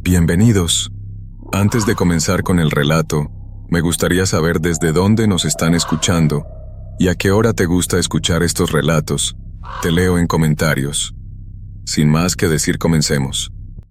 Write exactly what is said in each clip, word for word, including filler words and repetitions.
Bienvenidos. Antes de comenzar con el relato, me gustaría saber desde dónde nos están escuchando y a qué hora te gusta escuchar estos relatos. Te leo en comentarios. Sin más que decir, comencemos.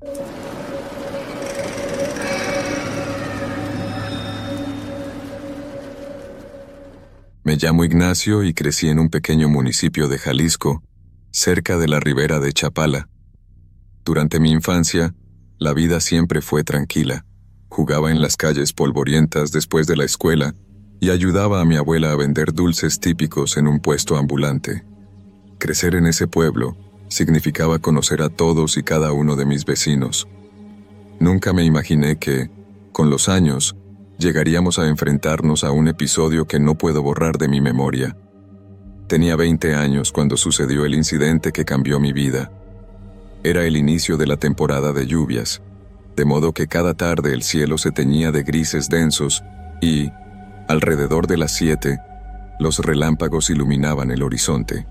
Me llamo Ignacio y crecí en un pequeño municipio de Jalisco, cerca de la ribera de Chapala. Durante mi infancia, la vida siempre fue tranquila. Jugaba en las calles polvorientas después de la escuela y ayudaba a mi abuela a vender dulces típicos en un puesto ambulante. Crecer en ese pueblo significaba conocer a todos y cada uno de mis vecinos. Nunca me imaginé que, con los años, llegaríamos a enfrentarnos a un episodio que no puedo borrar de mi memoria. Tenía veinte años cuando sucedió el incidente que cambió mi vida. Era el inicio de la temporada de lluvias, de modo que cada tarde el cielo se teñía de grises densos y, alrededor de las siete, los relámpagos iluminaban el horizonte.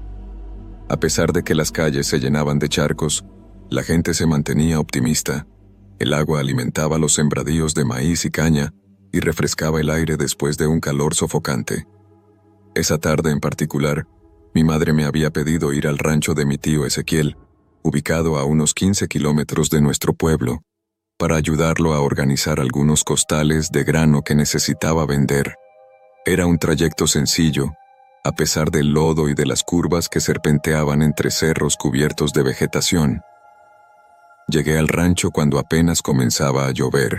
A pesar de que las calles se llenaban de charcos, la gente se mantenía optimista. El agua alimentaba los sembradíos de maíz y caña y refrescaba el aire después de un calor sofocante. Esa tarde en particular, mi madre me había pedido ir al rancho de mi tío Ezequiel, ubicado a unos quince kilómetros de nuestro pueblo, para ayudarlo a organizar algunos costales de grano que necesitaba vender. Era un trayecto sencillo, a pesar del lodo y de las curvas que serpenteaban entre cerros cubiertos de vegetación. Llegué al rancho cuando apenas comenzaba a llover.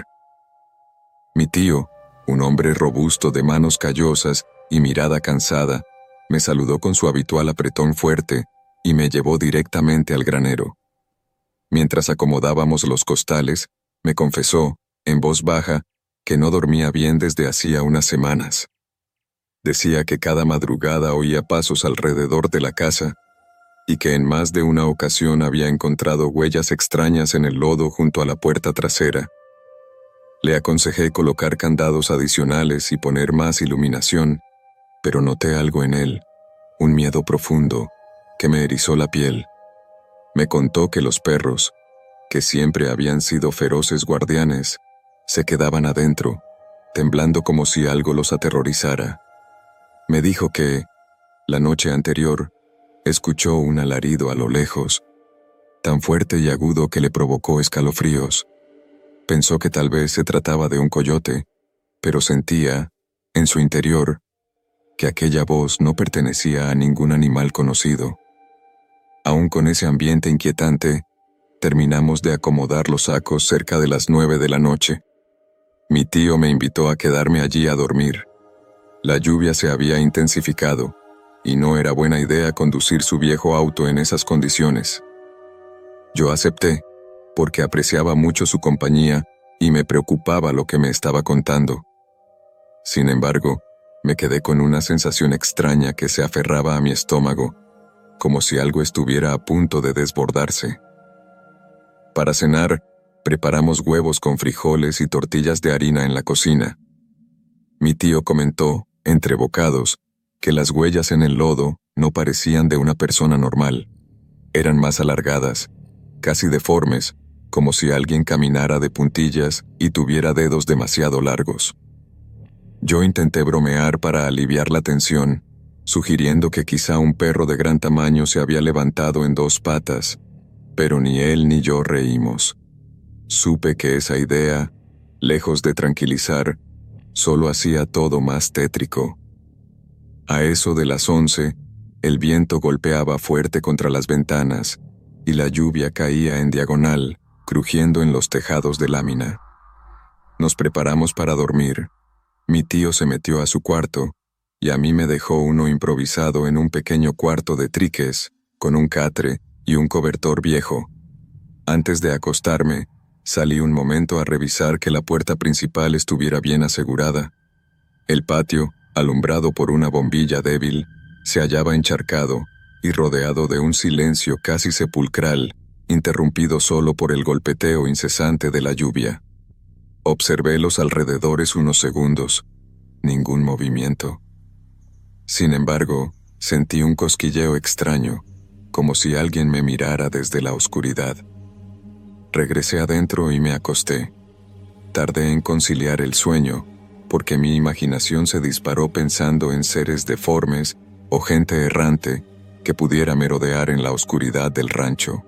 Mi tío, un hombre robusto de manos callosas y mirada cansada, me saludó con su habitual apretón fuerte y me llevó directamente al granero. Mientras acomodábamos los costales, me confesó, en voz baja, que no dormía bien desde hacía unas semanas. Decía que cada madrugada oía pasos alrededor de la casa y que en más de una ocasión había encontrado huellas extrañas en el lodo junto a la puerta trasera. Le aconsejé colocar candados adicionales y poner más iluminación, pero noté algo en él, un miedo profundo, que me erizó la piel. Me contó que los perros, que siempre habían sido feroces guardianes, se quedaban adentro, temblando como si algo los aterrorizara. Me dijo que, la noche anterior, escuchó un alarido a lo lejos, tan fuerte y agudo que le provocó escalofríos. Pensó que tal vez se trataba de un coyote, pero sentía, en su interior, que aquella voz no pertenecía a ningún animal conocido. Aún con ese ambiente inquietante, terminamos de acomodar los sacos cerca de las nueve de la noche. Mi tío me invitó a quedarme allí a dormir. La lluvia se había intensificado, y no era buena idea conducir su viejo auto en esas condiciones. Yo acepté, porque apreciaba mucho su compañía y me preocupaba lo que me estaba contando. Sin embargo, me quedé con una sensación extraña que se aferraba a mi estómago, como si algo estuviera a punto de desbordarse. Para cenar, preparamos huevos con frijoles y tortillas de harina en la cocina. Mi tío comentó, entre bocados, que las huellas en el lodo no parecían de una persona normal. Eran más alargadas, casi deformes, como si alguien caminara de puntillas y tuviera dedos demasiado largos. Yo intenté bromear para aliviar la tensión, sugiriendo que quizá un perro de gran tamaño se había levantado en dos patas, pero ni él ni yo reímos. Supe que esa idea, lejos de tranquilizar, solo hacía todo más tétrico. A eso de las once, el viento golpeaba fuerte contra las ventanas y la lluvia caía en diagonal, crujiendo en los tejados de lámina. Nos preparamos para dormir. Mi tío se metió a su cuarto y a mí me dejó uno improvisado en un pequeño cuarto de triques, con un catre y un cobertor viejo. Antes de acostarme, salí un momento a revisar que la puerta principal estuviera bien asegurada. El patio, alumbrado por una bombilla débil, se hallaba encharcado y rodeado de un silencio casi sepulcral, interrumpido solo por el golpeteo incesante de la lluvia. Observé los alrededores unos segundos. Ningún movimiento. Sin embargo, sentí un cosquilleo extraño, como si alguien me mirara desde la oscuridad. Regresé adentro y me acosté. Tardé en conciliar el sueño, porque mi imaginación se disparó pensando en seres deformes o gente errante que pudiera merodear en la oscuridad del rancho.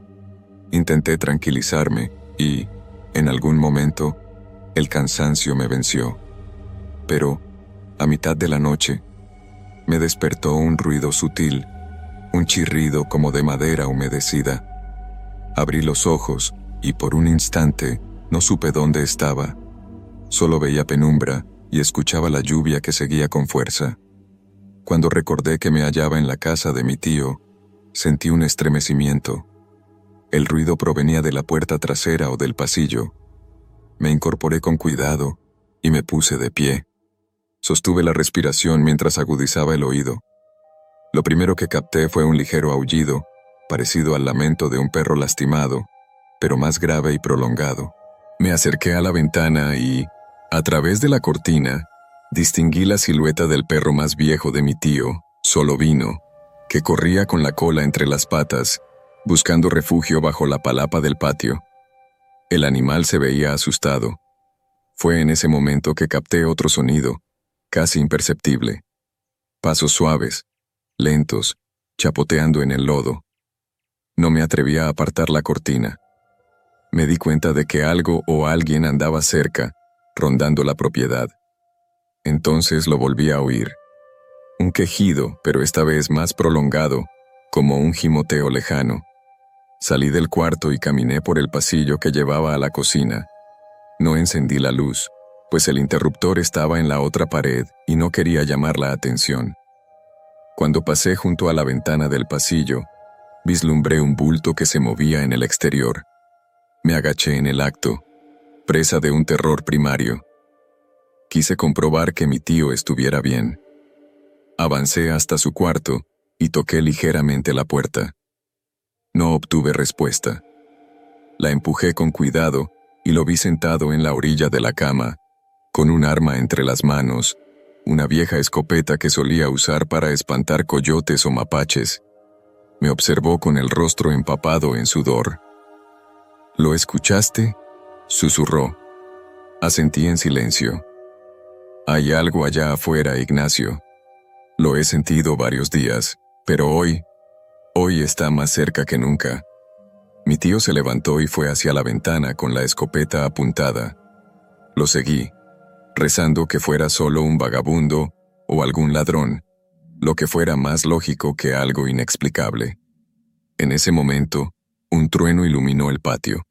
Intenté tranquilizarme y, en algún momento, el cansancio me venció. Pero, a mitad de la noche, me despertó un ruido sutil, un chirrido como de madera humedecida. Abrí los ojos y por un instante no supe dónde estaba. Solo veía penumbra y escuchaba la lluvia que seguía con fuerza. Cuando recordé que me hallaba en la casa de mi tío, sentí un estremecimiento. El ruido provenía de la puerta trasera o del pasillo. Me incorporé con cuidado y me puse de pie. Sostuve la respiración mientras agudizaba el oído. Lo primero que capté fue un ligero aullido, parecido al lamento de un perro lastimado, pero más grave y prolongado. Me acerqué a la ventana y, a través de la cortina, distinguí la silueta del perro más viejo de mi tío, Solovino, que corría con la cola entre las patas, buscando refugio bajo la palapa del patio. El animal se veía asustado. Fue en ese momento que capté otro sonido, casi imperceptible. Pasos suaves, lentos, chapoteando en el lodo. No me atrevía a apartar la cortina. Me di cuenta de que algo o alguien andaba cerca, rondando la propiedad. Entonces lo volví a oír. Un quejido, pero esta vez más prolongado, como un gimoteo lejano. Salí del cuarto y caminé por el pasillo que llevaba a la cocina. No encendí la luz, pues el interruptor estaba en la otra pared y no quería llamar la atención. Cuando pasé junto a la ventana del pasillo, vislumbré un bulto que se movía en el exterior. Me agaché en el acto, presa de un terror primario. Quise comprobar que mi tío estuviera bien. Avancé hasta su cuarto y toqué ligeramente la puerta. No obtuve respuesta. La empujé con cuidado y lo vi sentado en la orilla de la cama, con un arma entre las manos, una vieja escopeta que solía usar para espantar coyotes o mapaches. Me observó con el rostro empapado en sudor. ¿Lo escuchaste?, susurró. Asentí en silencio. Hay algo allá afuera, Ignacio. Lo he sentido varios días, pero hoy, hoy está más cerca que nunca. Mi tío se levantó y fue hacia la ventana con la escopeta apuntada. Lo seguí, rezando que fuera solo un vagabundo o algún ladrón, lo que fuera más lógico que algo inexplicable. En ese momento, un trueno iluminó el patio.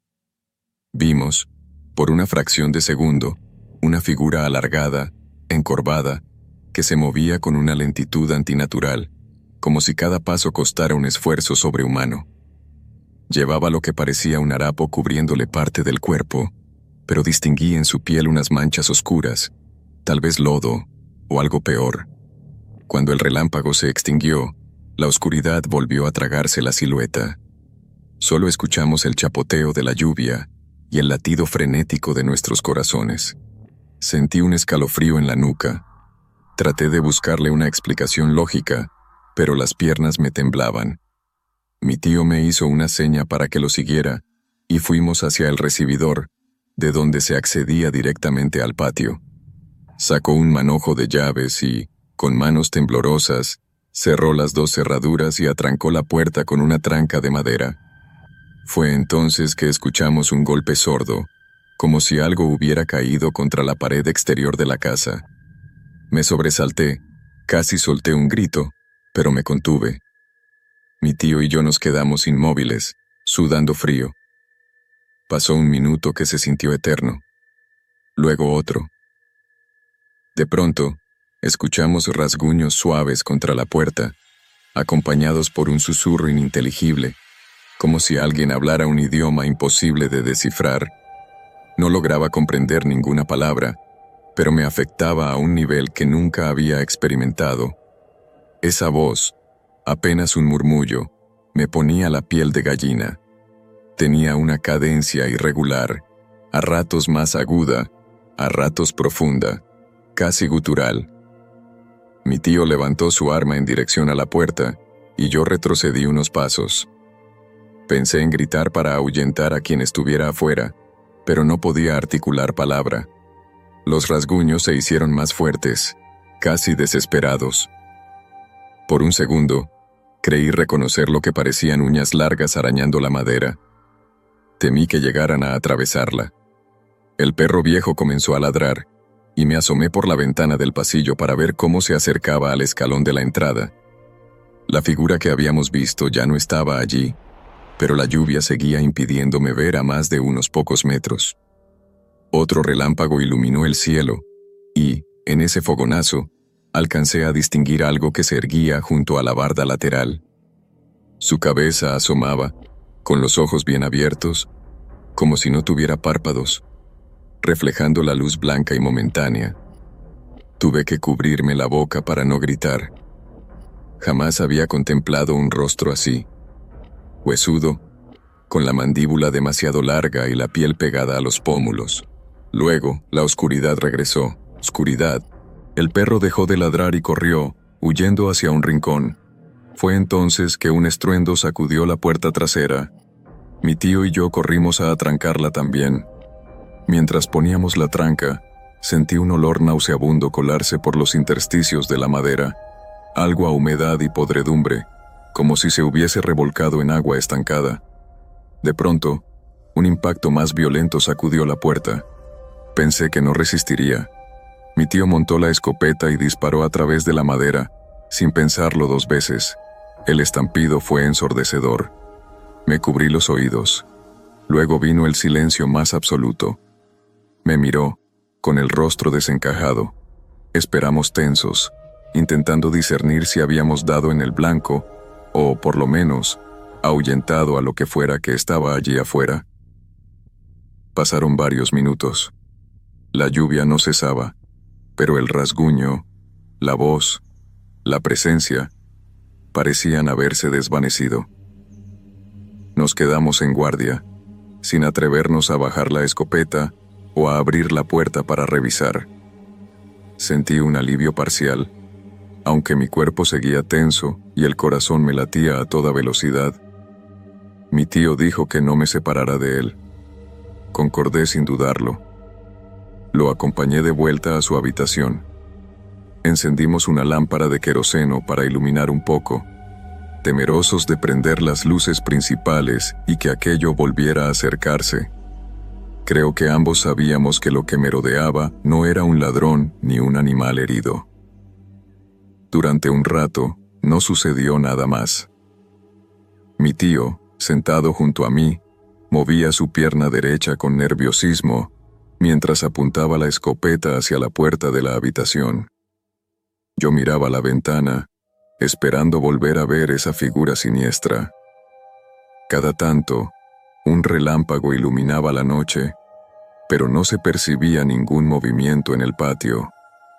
Vimos, por una fracción de segundo, una figura alargada, encorvada, que se movía con una lentitud antinatural, como si cada paso costara un esfuerzo sobrehumano. Llevaba lo que parecía un harapo cubriéndole parte del cuerpo, pero distinguí en su piel unas manchas oscuras, tal vez lodo o algo peor. Cuando el relámpago se extinguió, la oscuridad volvió a tragarse la silueta. Solo escuchamos el chapoteo de la lluvia y el latido frenético de nuestros corazones. Sentí un escalofrío en la nuca. Traté de buscarle una explicación lógica, pero las piernas me temblaban. Mi tío me hizo una seña para que lo siguiera, y fuimos hacia el recibidor, de donde se accedía directamente al patio. Sacó un manojo de llaves y, con manos temblorosas, cerró las dos cerraduras y atrancó la puerta con una tranca de madera. Fue entonces que escuchamos un golpe sordo, como si algo hubiera caído contra la pared exterior de la casa. Me sobresalté, casi solté un grito, pero me contuve. Mi tío y yo nos quedamos inmóviles, sudando frío. Pasó un minuto que se sintió eterno. Luego otro. De pronto, escuchamos rasguños suaves contra la puerta, acompañados por un susurro ininteligible, como si alguien hablara un idioma imposible de descifrar. No lograba comprender ninguna palabra, pero me afectaba a un nivel que nunca había experimentado. Esa voz, apenas un murmullo, me ponía la piel de gallina. Tenía una cadencia irregular, a ratos más aguda, a ratos profunda, casi gutural. Mi tío levantó su arma en dirección a la puerta, y yo retrocedí unos pasos. Pensé en gritar para ahuyentar a quien estuviera afuera, pero no podía articular palabra. Los rasguños se hicieron más fuertes, casi desesperados. Por un segundo, creí reconocer lo que parecían uñas largas arañando la madera. Temí que llegaran a atravesarla. El perro viejo comenzó a ladrar, y me asomé por la ventana del pasillo para ver cómo se acercaba al escalón de la entrada. La figura que habíamos visto ya no estaba allí, pero la lluvia seguía impidiéndome ver a más de unos pocos metros. Otro relámpago iluminó el cielo, y, en ese fogonazo, alcancé a distinguir algo que se erguía junto a la barda lateral. Su cabeza asomaba, con los ojos bien abiertos, como si no tuviera párpados, reflejando la luz blanca y momentánea. Tuve que cubrirme la boca para no gritar. Jamás había contemplado un rostro así, huesudo, con la mandíbula demasiado larga y la piel pegada a los pómulos. Luego, la oscuridad regresó. Oscuridad. El perro dejó de ladrar y corrió, huyendo hacia un rincón. Fue entonces que un estruendo sacudió la puerta trasera. Mi tío y yo corrimos a atrancarla también. Mientras poníamos la tranca, sentí un olor nauseabundo colarse por los intersticios de la madera, algo a humedad y podredumbre, como si se hubiese revolcado en agua estancada. De pronto, un impacto más violento sacudió la puerta. Pensé que no resistiría. Mi tío montó la escopeta y disparó a través de la madera, sin pensarlo dos veces. El estampido fue ensordecedor. Me cubrí los oídos. Luego vino el silencio más absoluto. Me miró, con el rostro desencajado. Esperamos tensos, intentando discernir si habíamos dado en el blanco, o, por lo menos, ahuyentado a lo que fuera que estaba allí afuera. Pasaron varios minutos. La lluvia no cesaba, pero el rasguño, la voz, la presencia, parecían haberse desvanecido. Nos quedamos en guardia, sin atrevernos a bajar la escopeta o a abrir la puerta para revisar. Sentí un alivio parcial, aunque mi cuerpo seguía tenso y el corazón me latía a toda velocidad. Mi tío dijo que no me separara de él. Concordé sin dudarlo. Lo acompañé de vuelta a su habitación. Encendimos una lámpara de queroseno para iluminar un poco, temerosos de prender las luces principales y que aquello volviera a acercarse. Creo que ambos sabíamos que lo que merodeaba no era un ladrón ni un animal herido. Durante un rato, no sucedió nada más. Mi tío, sentado junto a mí, movía su pierna derecha con nerviosismo, mientras apuntaba la escopeta hacia la puerta de la habitación. Yo miraba la ventana, esperando volver a ver esa figura siniestra. Cada tanto, un relámpago iluminaba la noche, pero no se percibía ningún movimiento en el patio.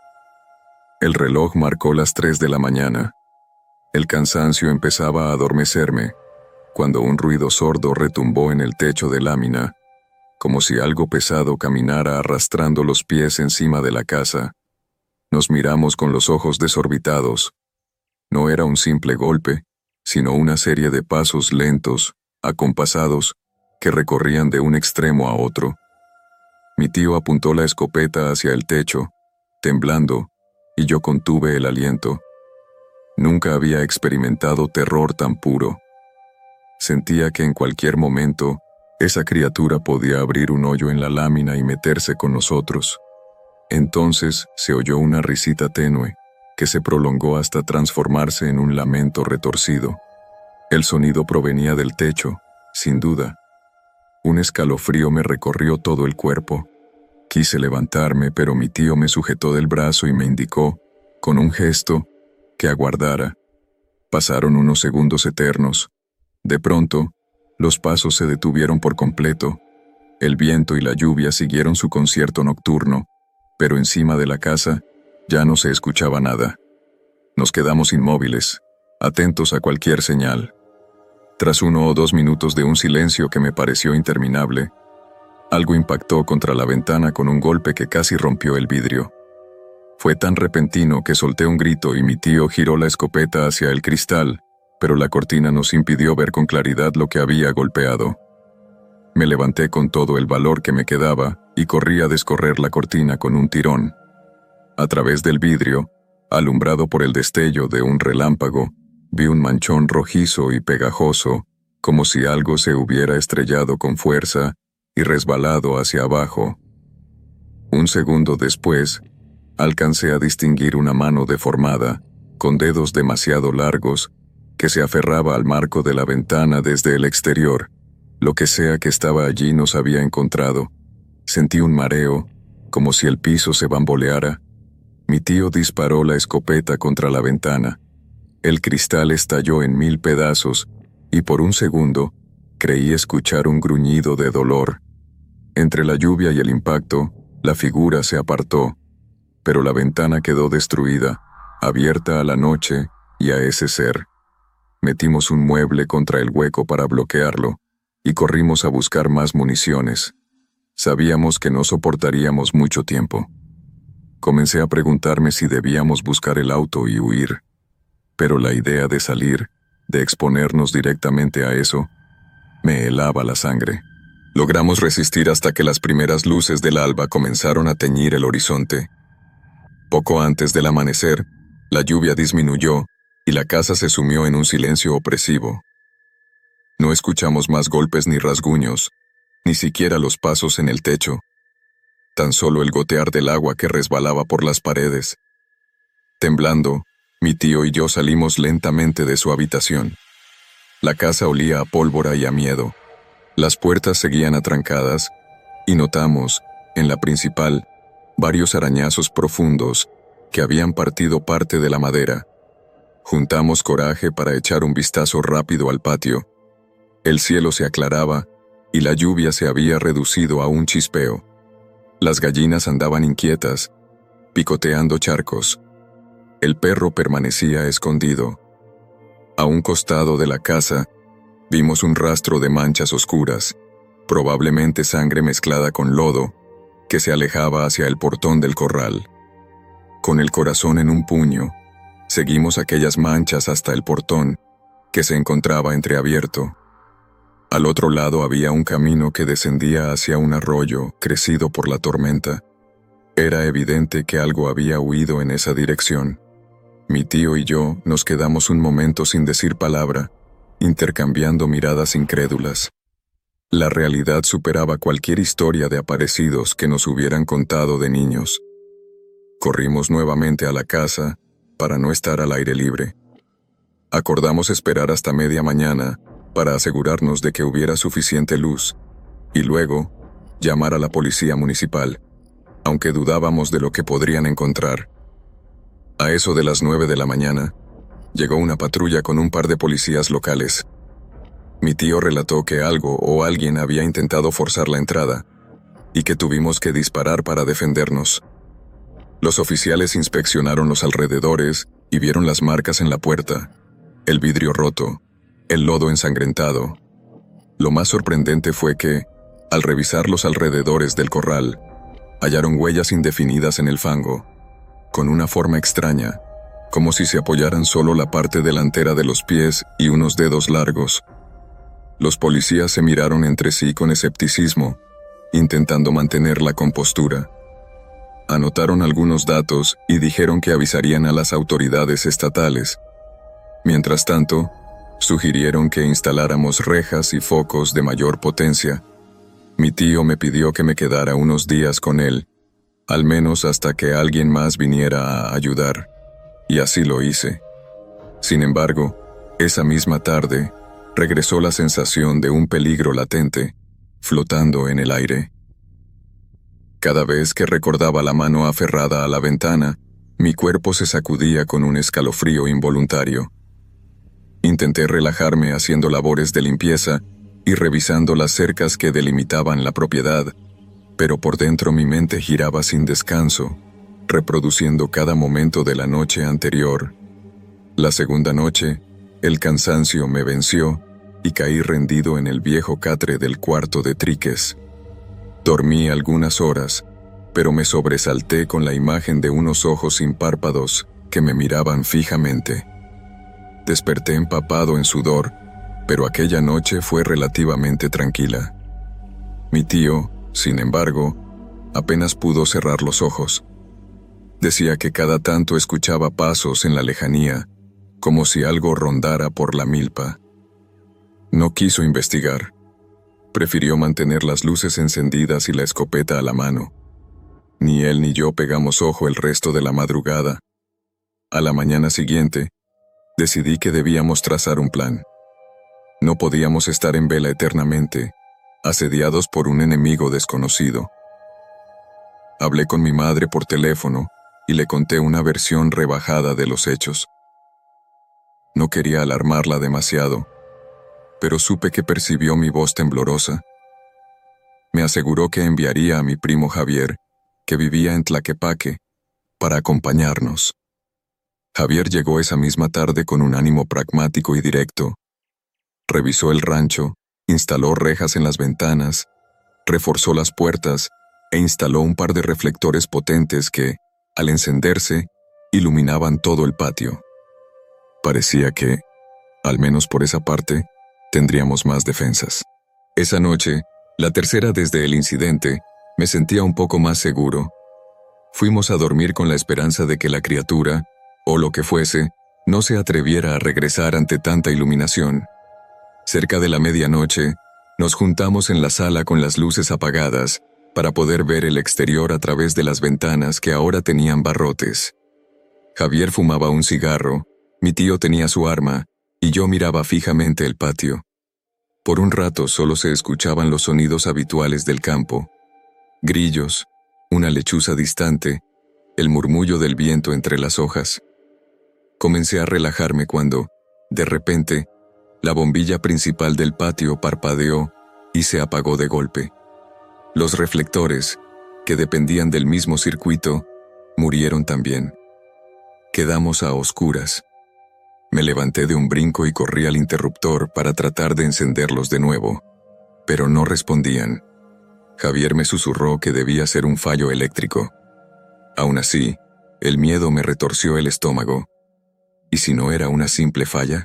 El reloj marcó las tres de la mañana. El cansancio empezaba a adormecerme, cuando un ruido sordo retumbó en el techo de lámina, como si algo pesado caminara arrastrando los pies encima de la casa. Nos miramos con los ojos desorbitados. No era un simple golpe, sino una serie de pasos lentos, acompasados, que recorrían de un extremo a otro. Mi tío apuntó la escopeta hacia el techo, temblando, y yo contuve el aliento. Nunca había experimentado terror tan puro. Sentía que en cualquier momento, esa criatura podía abrir un hoyo en la lámina y meterse con nosotros. Entonces se oyó una risita tenue, que se prolongó hasta transformarse en un lamento retorcido. El sonido provenía del techo, sin duda. Un escalofrío me recorrió todo el cuerpo. Quise levantarme, pero mi tío me sujetó del brazo y me indicó, con un gesto, que aguardara. Pasaron unos segundos eternos. De pronto, los pasos se detuvieron por completo. El viento y la lluvia siguieron su concierto nocturno, pero encima de la casa ya no se escuchaba nada. Nos quedamos inmóviles, atentos a cualquier señal. Tras uno o dos minutos de un silencio que me pareció interminable, algo impactó contra la ventana con un golpe que casi rompió el vidrio. Fue tan repentino que solté un grito y mi tío giró la escopeta hacia el cristal, pero la cortina nos impidió ver con claridad lo que había golpeado. Me levanté con todo el valor que me quedaba y corrí a descorrer la cortina con un tirón. A través del vidrio, alumbrado por el destello de un relámpago, vi un manchón rojizo y pegajoso, como si algo se hubiera estrellado con fuerza y resbalado hacia abajo. Un segundo después, alcancé a distinguir una mano deformada, con dedos demasiado largos, que se aferraba al marco de la ventana desde el exterior. Lo que sea que estaba allí nos había encontrado. Sentí un mareo, como si el piso se bamboleara. Mi tío disparó la escopeta contra la ventana. El cristal estalló en mil pedazos, y por un segundo, creí escuchar un gruñido de dolor. Entre la lluvia y el impacto, la figura se apartó, pero la ventana quedó destruida, abierta a la noche y a ese ser. Metimos un mueble contra el hueco para bloquearlo, y corrimos a buscar más municiones. Sabíamos que no soportaríamos mucho tiempo. Comencé a preguntarme si debíamos buscar el auto y huir. Pero la idea de salir, de exponernos directamente a eso, me helaba la sangre. Logramos resistir hasta que las primeras luces del alba comenzaron a teñir el horizonte. Poco antes del amanecer, la lluvia disminuyó y la casa se sumió en un silencio opresivo. No escuchamos más golpes ni rasguños, ni siquiera los pasos en el techo. Tan solo el gotear del agua que resbalaba por las paredes. Temblando, mi tío y yo salimos lentamente de su habitación. La casa olía a pólvora y a miedo. Las puertas seguían atrancadas, y notamos, en la principal, varios arañazos profundos que habían partido parte de la madera. Juntamos coraje para echar un vistazo rápido al patio. El cielo se aclaraba, y la lluvia se había reducido a un chispeo. Las gallinas andaban inquietas, picoteando charcos. El perro permanecía escondido. A un costado de la casa, vimos un rastro de manchas oscuras, probablemente sangre mezclada con lodo, que se alejaba hacia el portón del corral. Con el corazón en un puño, seguimos aquellas manchas hasta el portón, que se encontraba entreabierto. Al otro lado había un camino que descendía hacia un arroyo crecido por la tormenta. Era evidente que algo había huido en esa dirección. Mi tío y yo nos quedamos un momento sin decir palabra, intercambiando miradas incrédulas. La realidad superaba cualquier historia de aparecidos que nos hubieran contado de niños. Corrimos nuevamente a la casa para no estar al aire libre. Acordamos esperar hasta media mañana para asegurarnos de que hubiera suficiente luz, y luego llamar a la policía municipal, aunque dudábamos de lo que podrían encontrar. A eso de las nueve de la mañana, llegó una patrulla con un par de policías locales. Mi tío relató que algo o alguien había intentado forzar la entrada, y que tuvimos que disparar para defendernos. Los oficiales inspeccionaron los alrededores y vieron las marcas en la puerta, el vidrio roto, el lodo ensangrentado. Lo más sorprendente fue que, al revisar los alrededores del corral, hallaron huellas indefinidas en el fango, con una forma extraña, como si se apoyaran solo la parte delantera de los pies y unos dedos largos. Los policías se miraron entre sí con escepticismo, intentando mantener la compostura. Anotaron algunos datos y dijeron que avisarían a las autoridades estatales. Mientras tanto, sugirieron que instaláramos rejas y focos de mayor potencia. Mi tío me pidió que me quedara unos días con él, al menos hasta que alguien más viniera a ayudar, y así lo hice. Sin embargo, esa misma tarde, regresó la sensación de un peligro latente, flotando en el aire. Cada vez que recordaba la mano aferrada a la ventana, mi cuerpo se sacudía con un escalofrío involuntario. Intenté relajarme haciendo labores de limpieza y revisando las cercas que delimitaban la propiedad, pero por dentro mi mente giraba sin descanso, reproduciendo cada momento de la noche anterior. La segunda noche, el cansancio me venció y caí rendido en el viejo catre del cuarto de Triques. Dormí algunas horas, pero me sobresalté con la imagen de unos ojos sin párpados que me miraban fijamente. Desperté empapado en sudor, pero aquella noche fue relativamente tranquila. Mi tío, sin embargo, apenas pudo cerrar los ojos. Decía que cada tanto escuchaba pasos en la lejanía, como si algo rondara por la milpa. No quiso investigar. Prefirió mantener las luces encendidas y la escopeta a la mano. Ni él ni yo pegamos ojo el resto de la madrugada. A la mañana siguiente, decidí que debíamos trazar un plan. No podíamos estar en vela eternamente, asediados por un enemigo desconocido. Hablé con mi madre por teléfono y le conté una versión rebajada de los hechos. No quería alarmarla demasiado, pero supe que percibió mi voz temblorosa. Me aseguró que enviaría a mi primo Javier, que vivía en Tlaquepaque, para acompañarnos. Javier llegó esa misma tarde con un ánimo pragmático y directo. Revisó el rancho, instaló rejas en las ventanas, reforzó las puertas e instaló un par de reflectores potentes que, al encenderse, iluminaban todo el patio. Parecía que, al menos por esa parte, tendríamos más defensas. Esa noche, la tercera desde el incidente, me sentía un poco más seguro. Fuimos a dormir con la esperanza de que la criatura, o lo que fuese, no se atreviera a regresar ante tanta iluminación. Cerca de la medianoche, nos juntamos en la sala con las luces apagadas para poder ver el exterior a través de las ventanas que ahora tenían barrotes. Javier fumaba un cigarro, mi tío tenía su arma, y yo miraba fijamente el patio. Por un rato solo se escuchaban los sonidos habituales del campo. Grillos, una lechuza distante, el murmullo del viento entre las hojas. Comencé a relajarme cuando, de repente, la bombilla principal del patio parpadeó y se apagó de golpe. Los reflectores, que dependían del mismo circuito, murieron también. Quedamos a oscuras. Me levanté de un brinco y corrí al interruptor para tratar de encenderlos de nuevo, pero no respondían. Javier me susurró que debía ser un fallo eléctrico. Aún así, el miedo me retorció el estómago. ¿Y si no era una simple falla?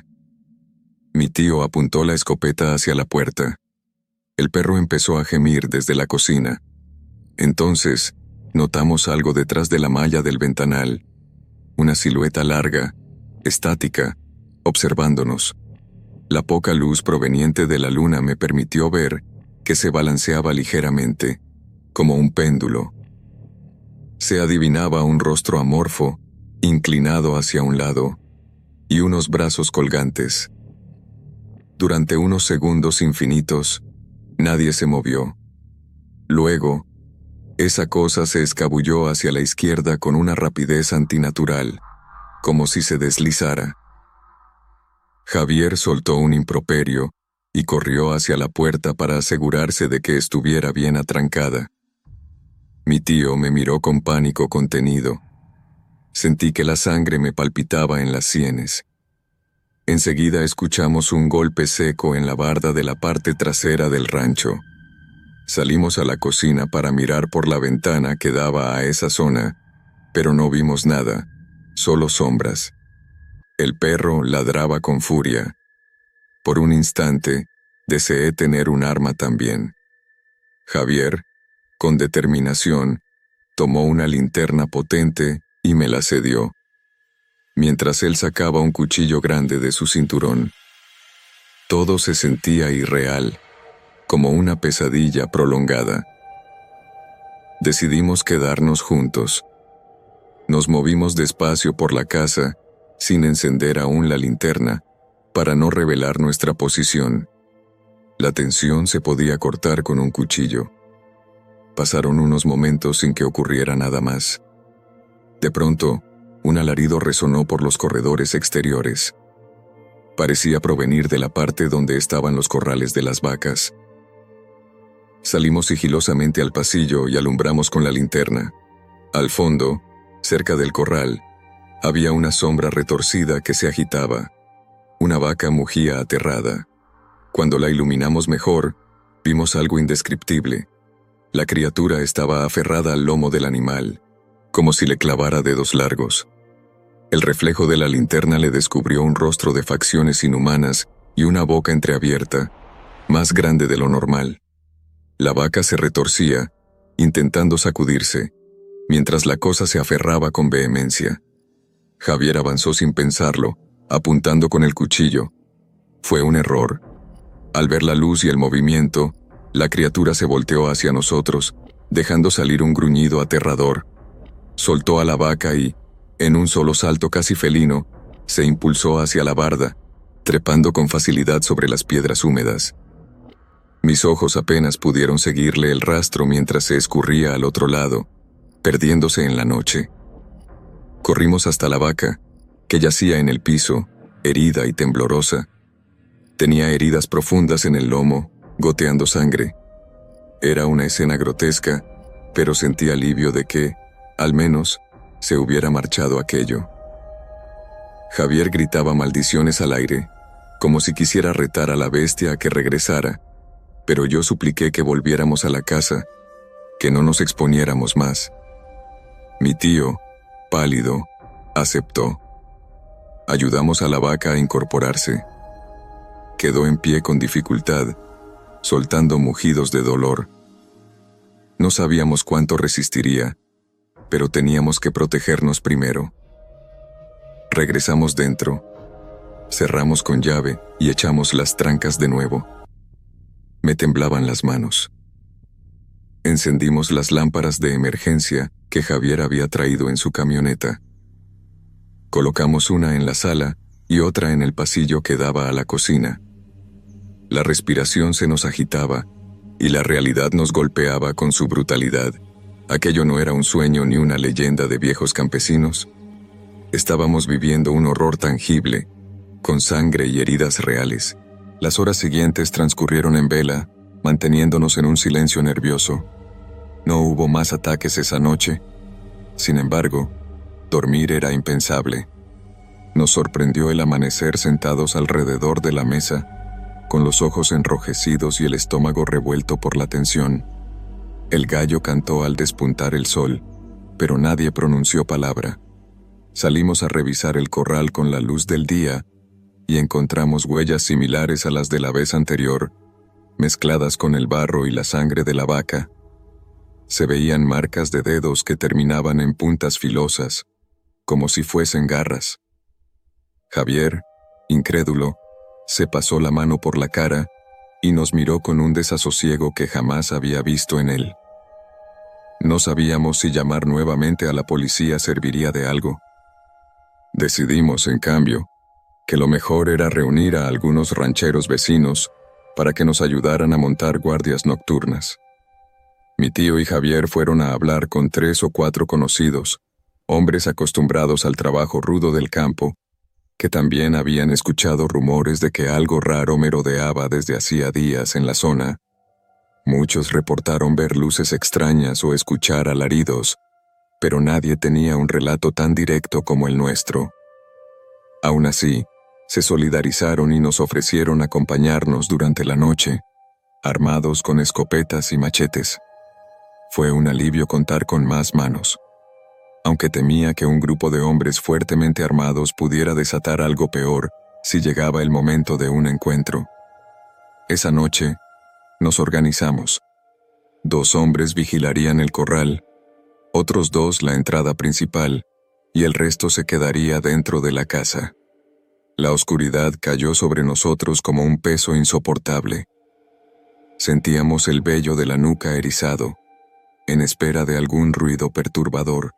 Mi tío apuntó la escopeta hacia la puerta. El perro empezó a gemir desde la cocina. Entonces, notamos algo detrás de la malla del ventanal. Una silueta larga, estática, observándonos. La poca luz proveniente de la luna me permitió ver que se balanceaba ligeramente, como un péndulo. Se adivinaba un rostro amorfo, inclinado hacia un lado, y unos brazos colgantes. Durante unos segundos infinitos, nadie se movió. Luego, esa cosa se escabulló hacia la izquierda con una rapidez antinatural, como si se deslizara. Javier soltó un improperio y corrió hacia la puerta para asegurarse de que estuviera bien atrancada. Mi tío me miró con pánico contenido. Sentí que la sangre me palpitaba en las sienes. Enseguida escuchamos un golpe seco en la barda de la parte trasera del rancho. Salimos a la cocina para mirar por la ventana que daba a esa zona, pero no vimos nada, solo sombras. El perro ladraba con furia. Por un instante, deseé tener un arma también. Javier, con determinación, tomó una linterna potente y me la cedió, mientras él sacaba un cuchillo grande de su cinturón. Todo se sentía irreal, como una pesadilla prolongada. Decidimos quedarnos juntos. Nos movimos despacio por la casa, sin encender aún la linterna, para no revelar nuestra posición. La tensión se podía cortar con un cuchillo. Pasaron unos momentos sin que ocurriera nada más. De pronto, un alarido resonó por los corredores exteriores. Parecía provenir de la parte donde estaban los corrales de las vacas. Salimos sigilosamente al pasillo y alumbramos con la linterna. Al fondo, cerca del corral, había una sombra retorcida que se agitaba. Una vaca mugía aterrada. Cuando la iluminamos mejor, vimos algo indescriptible. La criatura estaba aferrada al lomo del animal, como si le clavara dedos largos. El reflejo de la linterna le descubrió un rostro de facciones inhumanas y una boca entreabierta, más grande de lo normal. La vaca se retorcía, intentando sacudirse, mientras la cosa se aferraba con vehemencia. Javier avanzó sin pensarlo, apuntando con el cuchillo. Fue un error. Al ver la luz y el movimiento, la criatura se volteó hacia nosotros, dejando salir un gruñido aterrador. Soltó a la vaca y, en un solo salto casi felino, se impulsó hacia la barda, trepando con facilidad sobre las piedras húmedas. Mis ojos apenas pudieron seguirle el rastro mientras se escurría al otro lado, perdiéndose en la noche. Corrimos hasta la vaca, que yacía en el piso, herida y temblorosa. Tenía heridas profundas en el lomo, goteando sangre. Era una escena grotesca, pero sentí alivio de que, al menos, se hubiera marchado aquello. Javier gritaba maldiciones al aire, como si quisiera retar a la bestia a que regresara, pero yo supliqué que volviéramos a la casa, que no nos exponiéramos más. Mi tío, pálido, aceptó. Ayudamos a la vaca a incorporarse. Quedó en pie con dificultad, soltando mugidos de dolor. No sabíamos cuánto resistiría, pero teníamos que protegernos primero. Regresamos dentro, cerramos con llave y echamos las trancas de nuevo. Me temblaban las manos. Encendimos las lámparas de emergencia que Javier había traído en su camioneta. Colocamos una en la sala y otra en el pasillo que daba a la cocina. La respiración se nos agitaba y la realidad nos golpeaba con su brutalidad. Aquello no era un sueño ni una leyenda de viejos campesinos. Estábamos viviendo un horror tangible, con sangre y heridas reales. Las horas siguientes transcurrieron en vela, manteniéndonos en un silencio nervioso. No hubo más ataques esa noche. Sin embargo, dormir era impensable. Nos sorprendió el amanecer sentados alrededor de la mesa, con los ojos enrojecidos y el estómago revuelto por la tensión. El gallo cantó al despuntar el sol, pero nadie pronunció palabra. Salimos a revisar el corral con la luz del día y encontramos huellas similares a las de la vez anterior, mezcladas con el barro y la sangre de la vaca. Se veían marcas de dedos que terminaban en puntas filosas, como si fuesen garras. Javier, incrédulo, se pasó la mano por la cara y nos miró con un desasosiego que jamás había visto en él. No sabíamos si llamar nuevamente a la policía serviría de algo. Decidimos, en cambio, que lo mejor era reunir a algunos rancheros vecinos para que nos ayudaran a montar guardias nocturnas. Mi tío y Javier fueron a hablar con tres o cuatro conocidos, hombres acostumbrados al trabajo rudo del campo, que también habían escuchado rumores de que algo raro merodeaba desde hacía días en la zona. Muchos reportaron ver luces extrañas o escuchar alaridos, pero nadie tenía un relato tan directo como el nuestro. Aún así, se solidarizaron y nos ofrecieron acompañarnos durante la noche, armados con escopetas y machetes. Fue un alivio contar con más manos, aunque temía que un grupo de hombres fuertemente armados pudiera desatar algo peor si llegaba el momento de un encuentro. Esa noche, nos organizamos. Dos hombres vigilarían el corral, otros dos la entrada principal, y el resto se quedaría dentro de la casa. La oscuridad cayó sobre nosotros como un peso insoportable. Sentíamos el vello de la nuca erizado, en espera de algún ruido perturbador.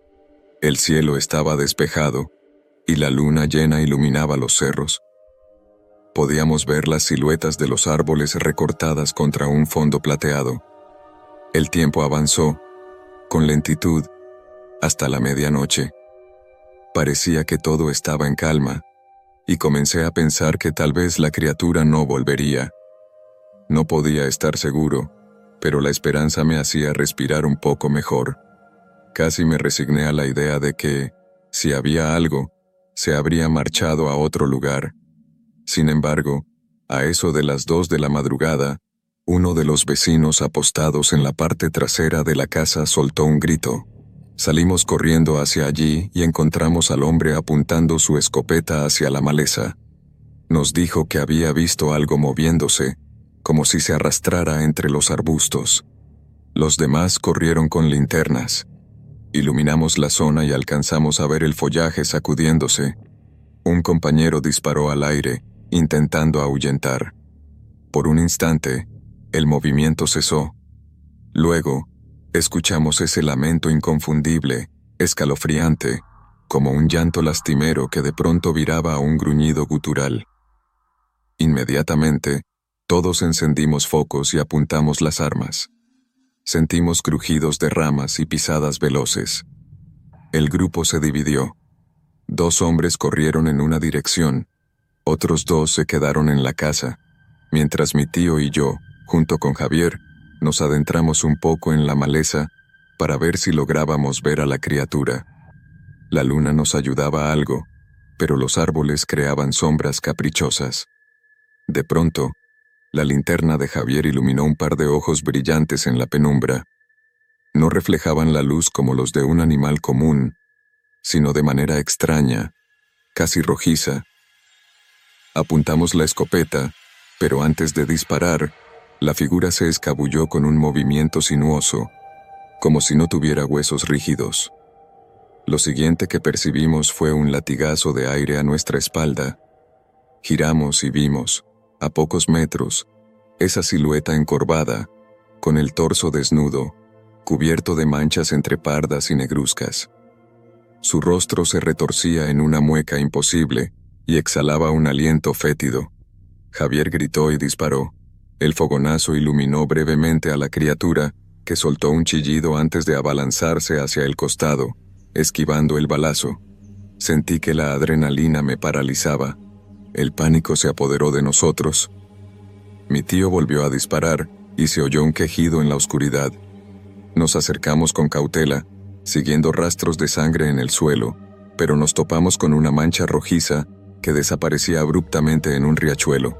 El cielo estaba despejado, y la luna llena iluminaba los cerros. Podíamos ver las siluetas de los árboles recortadas contra un fondo plateado. El tiempo avanzó, con lentitud, hasta la medianoche. Parecía que todo estaba en calma, y comencé a pensar que tal vez la criatura no volvería. No podía estar seguro, pero la esperanza me hacía respirar un poco mejor. Casi me resigné a la idea de que, si había algo, se habría marchado a otro lugar. Sin embargo, a eso de las dos de la madrugada, uno de los vecinos apostados en la parte trasera de la casa soltó un grito. Salimos corriendo hacia allí y encontramos al hombre apuntando su escopeta hacia la maleza. Nos dijo que había visto algo moviéndose, como si se arrastrara entre los arbustos. Los demás corrieron con linternas. Iluminamos la zona y alcanzamos a ver el follaje sacudiéndose. Un compañero disparó al aire, intentando ahuyentar. Por un instante, el movimiento cesó. Luego, escuchamos ese lamento inconfundible, escalofriante, como un llanto lastimero que de pronto viraba a un gruñido gutural. Inmediatamente, todos encendimos focos y apuntamos las armas. Sentimos crujidos de ramas y pisadas veloces. El grupo se dividió. Dos hombres corrieron en una dirección, otros dos se quedaron en la casa, mientras mi tío y yo, junto con Javier, nos adentramos un poco en la maleza para ver si lográbamos ver a la criatura. La luna nos ayudaba algo, pero los árboles creaban sombras caprichosas. De pronto, la linterna de Javier iluminó un par de ojos brillantes en la penumbra. No reflejaban la luz como los de un animal común, sino de manera extraña, casi rojiza. Apuntamos la escopeta, pero antes de disparar, la figura se escabulló con un movimiento sinuoso, como si no tuviera huesos rígidos. Lo siguiente que percibimos fue un latigazo de aire a nuestra espalda. Giramos y vimos, a pocos metros, esa silueta encorvada, con el torso desnudo, cubierto de manchas entre pardas y negruzcas. Su rostro se retorcía en una mueca imposible y exhalaba un aliento fétido. Javier gritó y disparó. El fogonazo iluminó brevemente a la criatura, que soltó un chillido antes de abalanzarse hacia el costado, esquivando el balazo. Sentí que la adrenalina me paralizaba. El pánico se apoderó de nosotros. Mi tío volvió a disparar y se oyó un quejido en la oscuridad. Nos acercamos con cautela, siguiendo rastros de sangre en el suelo, pero nos topamos con una mancha rojiza que desaparecía abruptamente en un riachuelo.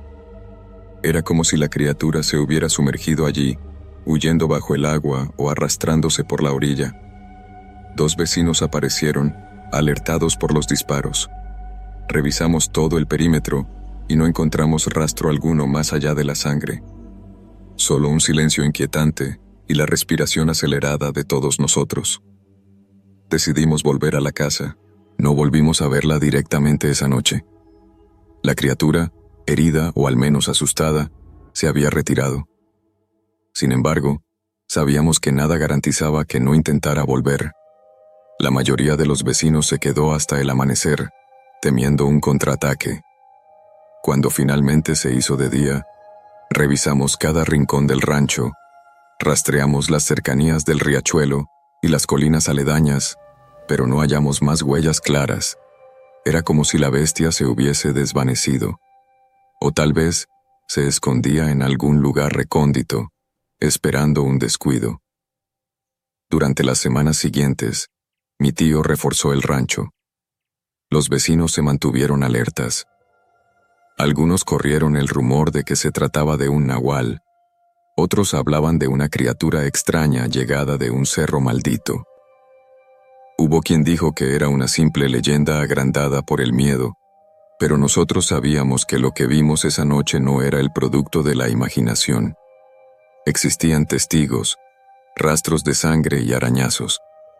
Era como si la criatura se hubiera sumergido allí, huyendo bajo el agua o arrastrándose por la orilla. Dos vecinos aparecieron, alertados por los disparos. Revisamos todo el perímetro y no encontramos rastro alguno más allá de la sangre. Solo un silencio inquietante y la respiración acelerada de todos nosotros. Decidimos volver a la casa. No volvimos a verla directamente esa noche. La criatura, herida o al menos asustada, se había retirado. Sin embargo, sabíamos que nada garantizaba que no intentara volver. La mayoría de los vecinos se quedó hasta el amanecer, temiendo un contraataque. Cuando finalmente se hizo de día, revisamos cada rincón del rancho, rastreamos las cercanías del riachuelo y las colinas aledañas, pero no hallamos más huellas claras. Era como si la bestia se hubiese desvanecido. O tal vez se escondía en algún lugar recóndito, esperando un descuido. Durante las semanas siguientes, mi tío reforzó el rancho. Los vecinos se mantuvieron alertas. Algunos corrieron el rumor de que se trataba de un nahual. Otros hablaban de una criatura extraña llegada de un cerro maldito. Hubo quien dijo que era una simple leyenda agrandada por el miedo, pero nosotros sabíamos que lo que vimos esa noche no era el producto de la imaginación. Existían testigos, rastros de sangre y arañazos.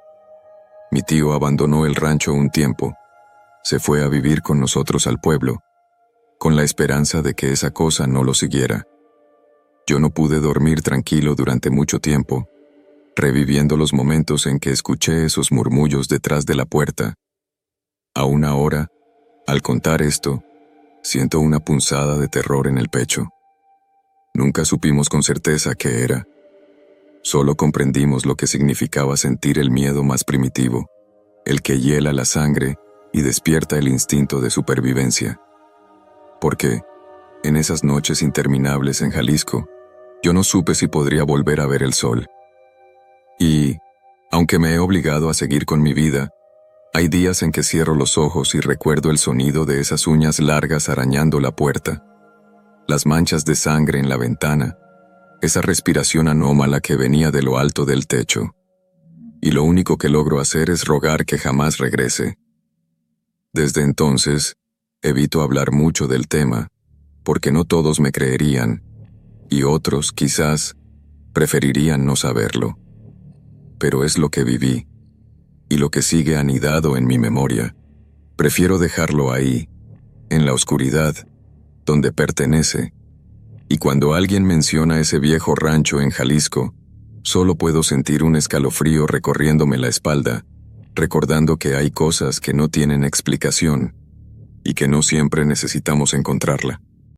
Mi tío abandonó el rancho un tiempo. Se fue a vivir con nosotros al pueblo, con la esperanza de que esa cosa no lo siguiera. Yo no pude dormir tranquilo durante mucho tiempo, reviviendo los momentos en que escuché esos murmullos detrás de la puerta. Aún ahora, al contar esto, siento una punzada de terror en el pecho. Nunca supimos con certeza qué era. Solo comprendimos lo que significaba sentir el miedo más primitivo, el que hiela la sangre y despierta el instinto de supervivencia. Porque, en esas noches interminables en Jalisco, yo no supe si podría volver a ver el sol. Y, aunque me he obligado a seguir con mi vida, hay días en que cierro los ojos y recuerdo el sonido de esas uñas largas arañando la puerta, las manchas de sangre en la ventana, esa respiración anómala que venía de lo alto del techo. y lo único que logro hacer es rogar que jamás regrese. Desde entonces, evito hablar mucho del tema, porque no todos me creerían, y otros, quizás, preferirían no saberlo. Pero es lo que viví, y lo que sigue anidado en mi memoria. Prefiero dejarlo ahí, en la oscuridad, donde pertenece, y cuando alguien menciona ese viejo rancho en Jalisco, solo puedo sentir un escalofrío recorriéndome la espalda, recordando que hay cosas que no tienen explicación, y que no siempre necesitamos encontrarla.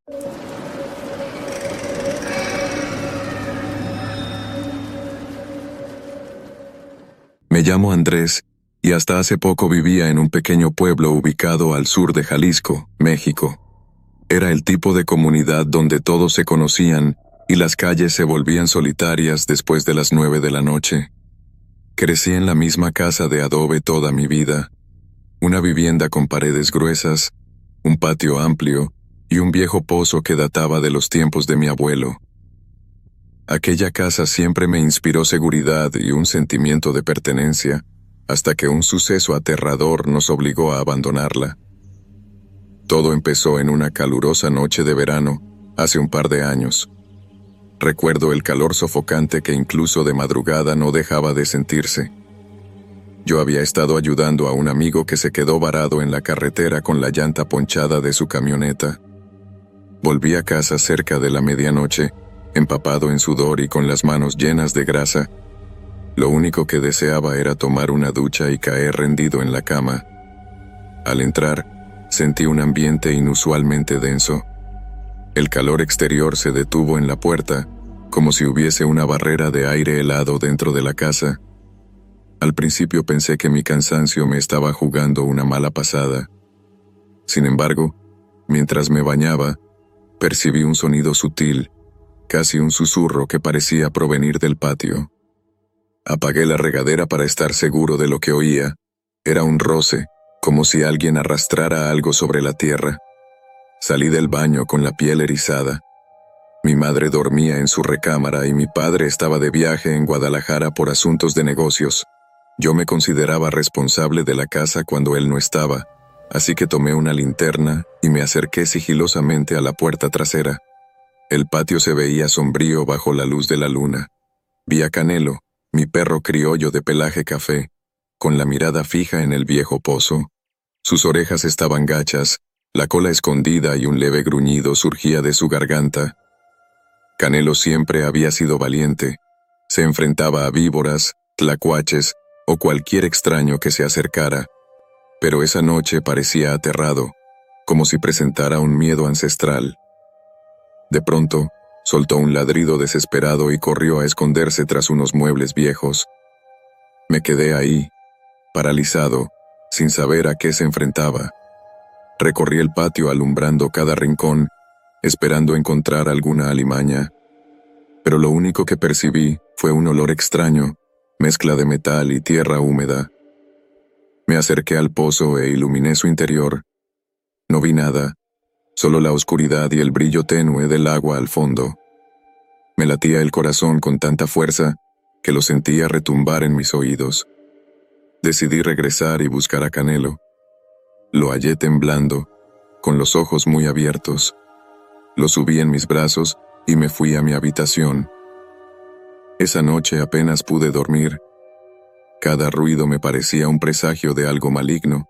Me llamo Andrés, y hasta hace poco vivía en un pequeño pueblo ubicado al sur de Jalisco, México. Era el tipo de comunidad donde todos se conocían y las calles se volvían solitarias después de las nueve de la noche. Crecí en la misma casa de adobe toda mi vida, una vivienda con paredes gruesas, un patio amplio y un viejo pozo que databa de los tiempos de mi abuelo. Aquella casa siempre me inspiró seguridad y un sentimiento de pertenencia, hasta que un suceso aterrador nos obligó a abandonarla. Todo empezó en una calurosa noche de verano, hace un par de años. Recuerdo el calor sofocante que incluso de madrugada no dejaba de sentirse. Yo había estado ayudando a un amigo que se quedó varado en la carretera con la llanta ponchada de su camioneta. Volví a casa cerca de la medianoche, empapado en sudor y con las manos llenas de grasa. Lo único que deseaba era tomar una ducha y caer rendido en la cama. Al entrar, sentí un ambiente inusualmente denso. El calor exterior se detuvo en la puerta, como si hubiese una barrera de aire helado dentro de la casa. Al principio pensé que mi cansancio me estaba jugando una mala pasada. Sin embargo, mientras me bañaba, percibí un sonido sutil, casi un susurro que parecía provenir del patio. Apagué la regadera para estar seguro de lo que oía. Era un roce, como si alguien arrastrara algo sobre la tierra. Salí del baño con la piel erizada. Mi madre dormía en su recámara y mi padre estaba de viaje en Guadalajara por asuntos de negocios. Yo me consideraba responsable de la casa cuando él no estaba, así que tomé una linterna y me acerqué sigilosamente a la puerta trasera. El patio se veía sombrío bajo la luz de la luna. Vi a Canelo, mi perro criollo de pelaje café, con la mirada fija en el viejo pozo. Sus orejas estaban gachas, la cola escondida y un leve gruñido surgía de su garganta. Canelo siempre había sido valiente. Se enfrentaba a víboras, tlacuaches o cualquier extraño que se acercara. Pero esa noche parecía aterrado, como si presentara un miedo ancestral. De pronto, soltó un ladrido desesperado y corrió a esconderse tras unos muebles viejos. Me quedé ahí, paralizado, sin saber a qué se enfrentaba. Recorrí el patio alumbrando cada rincón, esperando encontrar alguna alimaña. Pero lo único que percibí fue un olor extraño, mezcla de metal y tierra húmeda. Me acerqué al pozo e iluminé su interior. No vi nada, solo la oscuridad y el brillo tenue del agua al fondo. Me latía el corazón con tanta fuerza que lo sentía retumbar en mis oídos. Decidí regresar y buscar a Canelo. Lo hallé temblando, con los ojos muy abiertos. Lo subí en mis brazos y me fui a mi habitación. Esa noche apenas pude dormir. Cada ruido me parecía un presagio de algo maligno.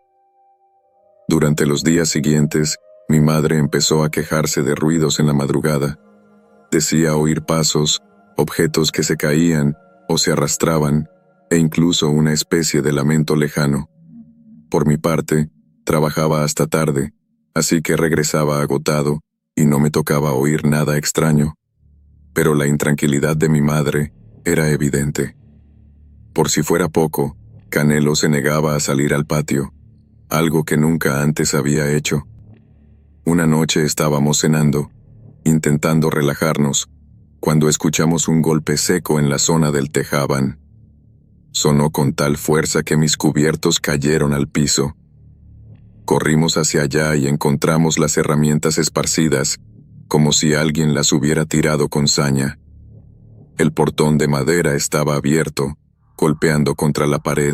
Durante los días siguientes, mi madre empezó a quejarse de ruidos en la madrugada. Decía oír pasos, objetos que se caían o se arrastraban, e incluso una especie de lamento lejano. Por mi parte, trabajaba hasta tarde, así que regresaba agotado y no me tocaba oír nada extraño. Pero la intranquilidad de mi madre era evidente. Por si fuera poco, Canelo se negaba a salir al patio, algo que nunca antes había hecho. Una noche estábamos cenando, intentando relajarnos, cuando escuchamos un golpe seco en la zona del tejaban. Sonó con tal fuerza que mis cubiertos cayeron al piso. Corrimos hacia allá y encontramos las herramientas esparcidas, como si alguien las hubiera tirado con saña. El portón de madera estaba abierto, golpeando contra la pared.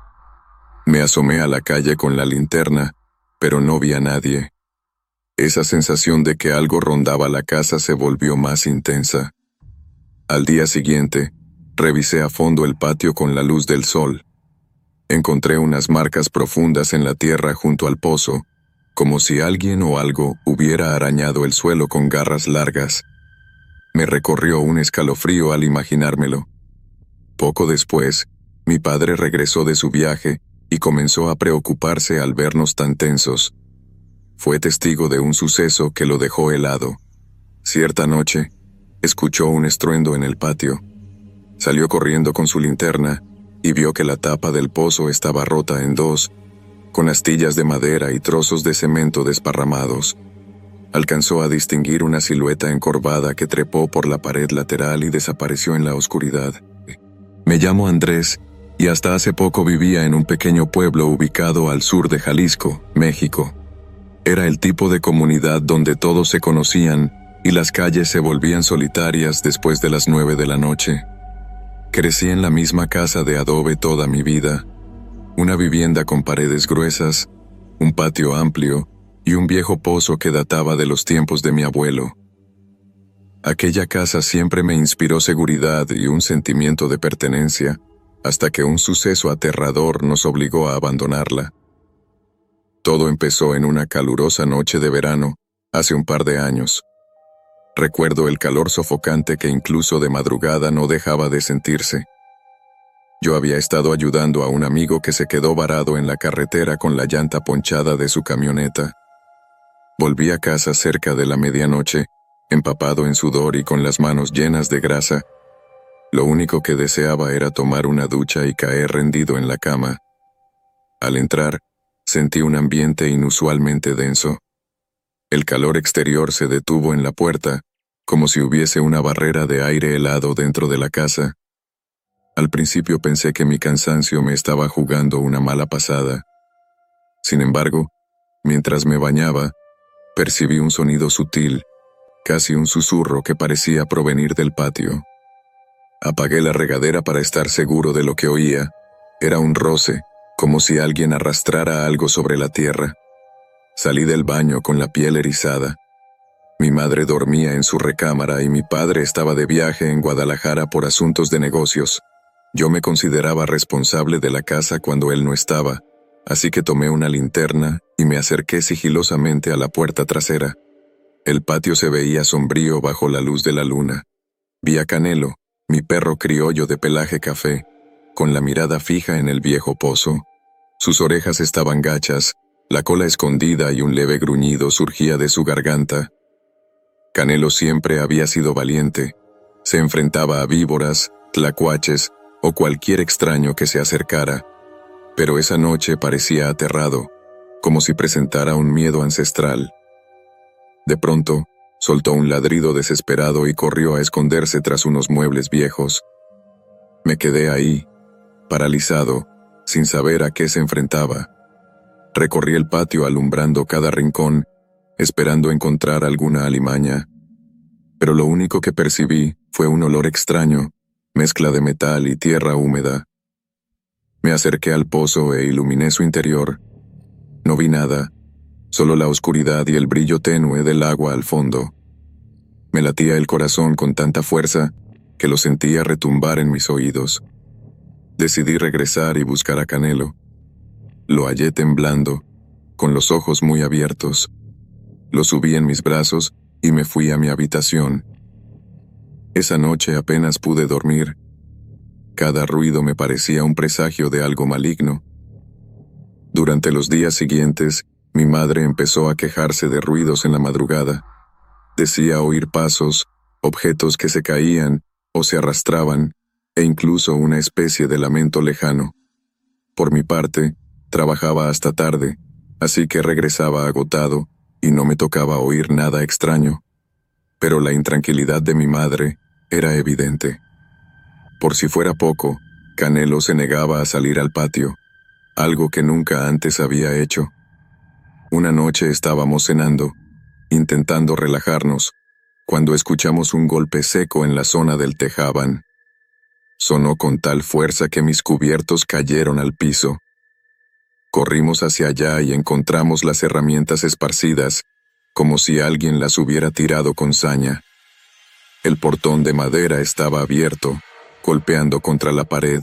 Me asomé a la calle con la linterna, pero no vi a nadie. Esa sensación de que algo rondaba la casa se volvió más intensa. Al día siguiente, revisé a fondo el patio con la luz del sol. Encontré unas marcas profundas en la tierra junto al pozo, como si alguien o algo hubiera arañado el suelo con garras largas. Me recorrió un escalofrío al imaginármelo. Poco después, mi padre regresó de su viaje y comenzó a preocuparse al vernos tan tensos. Fue testigo de un suceso que lo dejó helado. Cierta noche, escuchó un estruendo en el patio. Salió corriendo con su linterna y vio que la tapa del pozo estaba rota en dos, con astillas de madera y trozos de cemento desparramados. Alcanzó a distinguir una silueta encorvada que trepó por la pared lateral y desapareció en la oscuridad. Me llamo Andrés y hasta hace poco vivía en un pequeño pueblo ubicado al sur de Jalisco, México. Era el tipo de comunidad donde todos se conocían y las calles se volvían solitarias después de las nueve de la noche. Crecí en la misma casa de adobe toda mi vida, una vivienda con paredes gruesas, un patio amplio y un viejo pozo que databa de los tiempos de mi abuelo. Aquella casa siempre me inspiró seguridad y un sentimiento de pertenencia, hasta que un suceso aterrador nos obligó a abandonarla. Todo empezó en una calurosa noche de verano, hace un par de años. Recuerdo el calor sofocante que incluso de madrugada no dejaba de sentirse. Yo había estado ayudando a un amigo que se quedó varado en la carretera con la llanta ponchada de su camioneta. Volví a casa cerca de la medianoche, empapado en sudor y con las manos llenas de grasa. Lo único que deseaba era tomar una ducha y caer rendido en la cama. Al entrar, sentí un ambiente inusualmente denso. El calor exterior se detuvo en la puerta, como si hubiese una barrera de aire helado dentro de la casa. Al principio pensé que mi cansancio me estaba jugando una mala pasada. Sin embargo, mientras me bañaba, percibí un sonido sutil, casi un susurro que parecía provenir del patio. Apagué la regadera para estar seguro de lo que oía. Era un roce, como si alguien arrastrara algo sobre la tierra. Salí del baño con la piel erizada. Mi madre dormía en su recámara y mi padre estaba de viaje en Guadalajara por asuntos de negocios. Yo me consideraba responsable de la casa cuando él no estaba, así que tomé una linterna y me acerqué sigilosamente a la puerta trasera. El patio se veía sombrío bajo la luz de la luna. Vi a Canelo, mi perro criollo de pelaje café, con la mirada fija en el viejo pozo. Sus orejas estaban gachas, la cola escondida y un leve gruñido surgía de su garganta. Canelo siempre había sido valiente. Se enfrentaba a víboras, tlacuaches o cualquier extraño que se acercara. Pero esa noche parecía aterrado, como si presentara un miedo ancestral. De pronto, soltó un ladrido desesperado y corrió a esconderse tras unos muebles viejos. Me quedé ahí, paralizado, sin saber a qué se enfrentaba. Recorrí el patio alumbrando cada rincón, esperando encontrar alguna alimaña. Pero lo único que percibí fue un olor extraño, mezcla de metal y tierra húmeda. Me acerqué al pozo e iluminé su interior. No vi nada, solo la oscuridad y el brillo tenue del agua al fondo. Me latía el corazón con tanta fuerza que lo sentía retumbar en mis oídos. Decidí regresar y buscar a Canelo. Lo hallé temblando, con los ojos muy abiertos. Lo subí en mis brazos y me fui a mi habitación. Esa noche apenas pude dormir. Cada ruido me parecía un presagio de algo maligno. Durante los días siguientes, mi madre empezó a quejarse de ruidos en la madrugada. Decía oír pasos, objetos que se caían o se arrastraban, e incluso una especie de lamento lejano. Por mi parte, trabajaba hasta tarde, así que regresaba agotado y no me tocaba oír nada extraño. Pero la intranquilidad de mi madre era evidente. Por si fuera poco, Canelo se negaba a salir al patio, algo que nunca antes había hecho. Una noche estábamos cenando, intentando relajarnos, cuando escuchamos un golpe seco en la zona del tejaban. Sonó con tal fuerza que mis cubiertos cayeron al piso. Corrimos hacia allá y encontramos las herramientas esparcidas, como si alguien las hubiera tirado con saña. El portón de madera estaba abierto, golpeando contra la pared.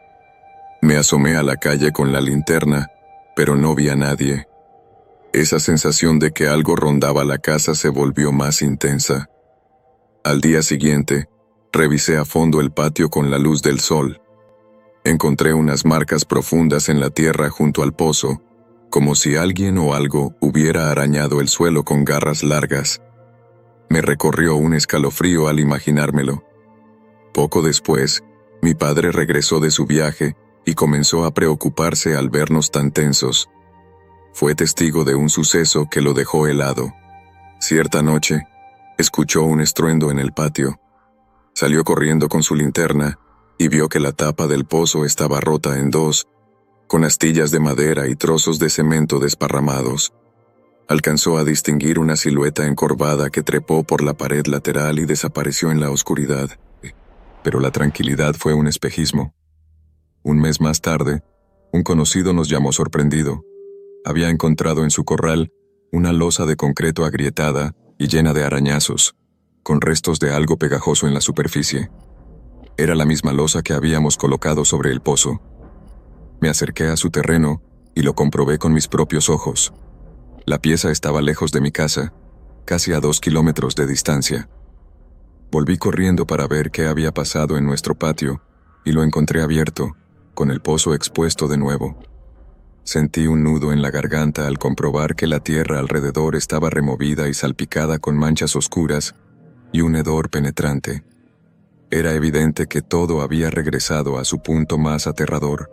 Me asomé a la calle con la linterna, pero no vi a nadie. Esa sensación de que algo rondaba la casa se volvió más intensa. Al día siguiente, revisé a fondo el patio con la luz del sol. Encontré unas marcas profundas en la tierra junto al pozo, como si alguien o algo hubiera arañado el suelo con garras largas. Me recorrió un escalofrío al imaginármelo. Poco después, mi padre regresó de su viaje y comenzó a preocuparse al vernos tan tensos. Fue testigo de un suceso que lo dejó helado. Cierta noche, escuchó un estruendo en el patio. Salió corriendo con su linterna y vio que la tapa del pozo estaba rota en dos, con astillas de madera y trozos de cemento desparramados. Alcanzó a distinguir una silueta encorvada que trepó por la pared lateral y desapareció en la oscuridad. Pero la tranquilidad fue un espejismo. Un mes más tarde, un conocido nos llamó sorprendido. Había encontrado en su corral una losa de concreto agrietada y llena de arañazos, con restos de algo pegajoso en la superficie. Era la misma losa que habíamos colocado sobre el pozo. Me acerqué a su terreno y lo comprobé con mis propios ojos. La pieza estaba lejos de mi casa, casi a dos kilómetros de distancia. Volví corriendo para ver qué había pasado en nuestro patio y lo encontré abierto, con el pozo expuesto de nuevo. Sentí un nudo en la garganta al comprobar que la tierra alrededor estaba removida y salpicada con manchas oscuras y un hedor penetrante. Era evidente que todo había regresado a su punto más aterrador.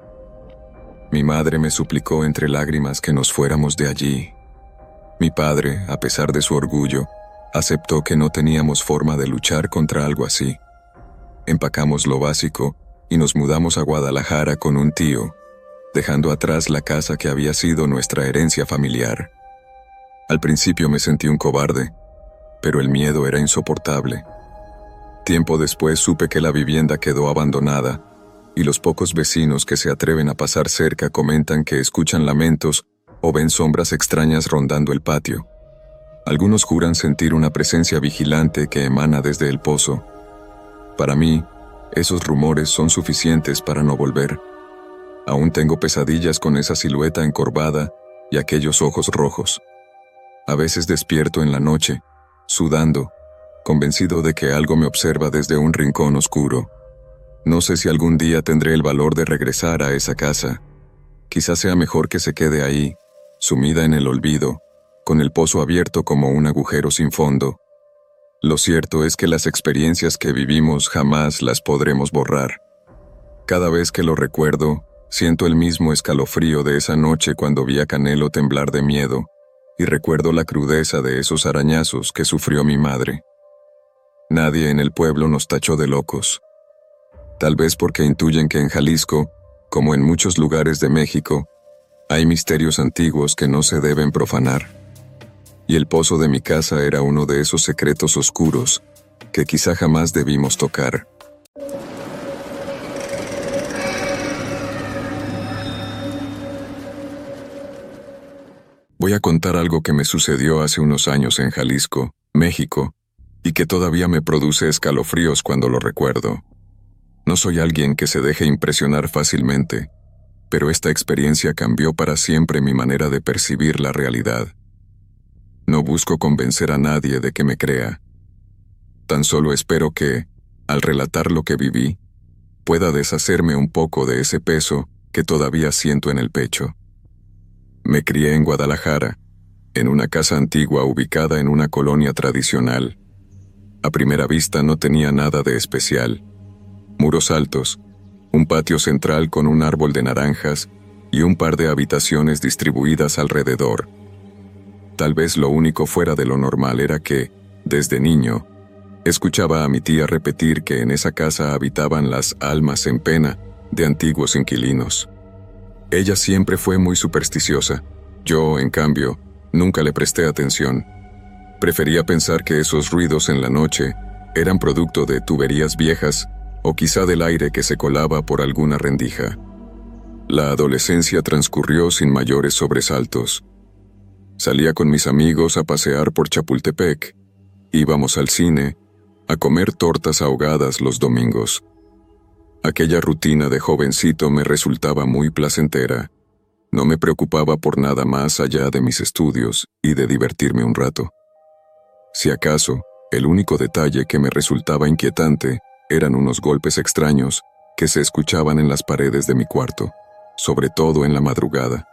Mi madre me suplicó entre lágrimas que nos fuéramos de allí. Mi padre, a pesar de su orgullo, aceptó que no teníamos forma de luchar contra algo así. Empacamos lo básico y nos mudamos a Guadalajara con un tío, dejando atrás la casa que había sido nuestra herencia familiar. Al principio me sentí un cobarde, pero el miedo era insoportable. Tiempo después supe que la vivienda quedó abandonada, y los pocos vecinos que se atreven a pasar cerca comentan que escuchan lamentos o ven sombras extrañas rondando el patio. Algunos juran sentir una presencia vigilante que emana desde el pozo. Para mí, esos rumores son suficientes para no volver. Aún tengo pesadillas con esa silueta encorvada y aquellos ojos rojos. A veces despierto en la noche, sudando, convencido de que algo me observa desde un rincón oscuro. No sé si algún día tendré el valor de regresar a esa casa. Quizás sea mejor que se quede ahí, sumida en el olvido, con el pozo abierto como un agujero sin fondo. Lo cierto es que las experiencias que vivimos jamás las podremos borrar. Cada vez que lo recuerdo, siento el mismo escalofrío de esa noche cuando vi a Canelo temblar de miedo, y recuerdo la crudeza de esos arañazos que sufrió mi madre. Nadie en el pueblo nos tachó de locos. Tal vez porque intuyen que en Jalisco, como en muchos lugares de México, hay misterios antiguos que no se deben profanar. Y el pozo de mi casa era uno de esos secretos oscuros que quizá jamás debimos tocar. Voy a contar algo que me sucedió hace unos años en Jalisco, México, y que todavía me produce escalofríos cuando lo recuerdo. No soy alguien que se deje impresionar fácilmente, pero esta experiencia cambió para siempre mi manera de percibir la realidad. No busco convencer a nadie de que me crea. Tan solo espero que, al relatar lo que viví, pueda deshacerme un poco de ese peso que todavía siento en el pecho. Me crié en Guadalajara, en una casa antigua ubicada en una colonia tradicional. A primera vista no tenía nada de especial. Muros altos, un patio central con un árbol de naranjas y un par de habitaciones distribuidas alrededor. Tal vez lo único fuera de lo normal era que, desde niño, escuchaba a mi tía repetir que en esa casa habitaban las almas en pena de antiguos inquilinos. Ella siempre fue muy supersticiosa. Yo, en cambio, nunca le presté atención. Prefería pensar que esos ruidos en la noche eran producto de tuberías viejas o quizá del aire que se colaba por alguna rendija. La adolescencia transcurrió sin mayores sobresaltos. Salía con mis amigos a pasear por Chapultepec, íbamos al cine, a comer tortas ahogadas los domingos. Aquella rutina de jovencito me resultaba muy placentera. No me preocupaba por nada más allá de mis estudios y de divertirme un rato. Si acaso, el único detalle que me resultaba inquietante eran unos golpes extraños que se escuchaban en las paredes de mi cuarto, sobre todo en la madrugada.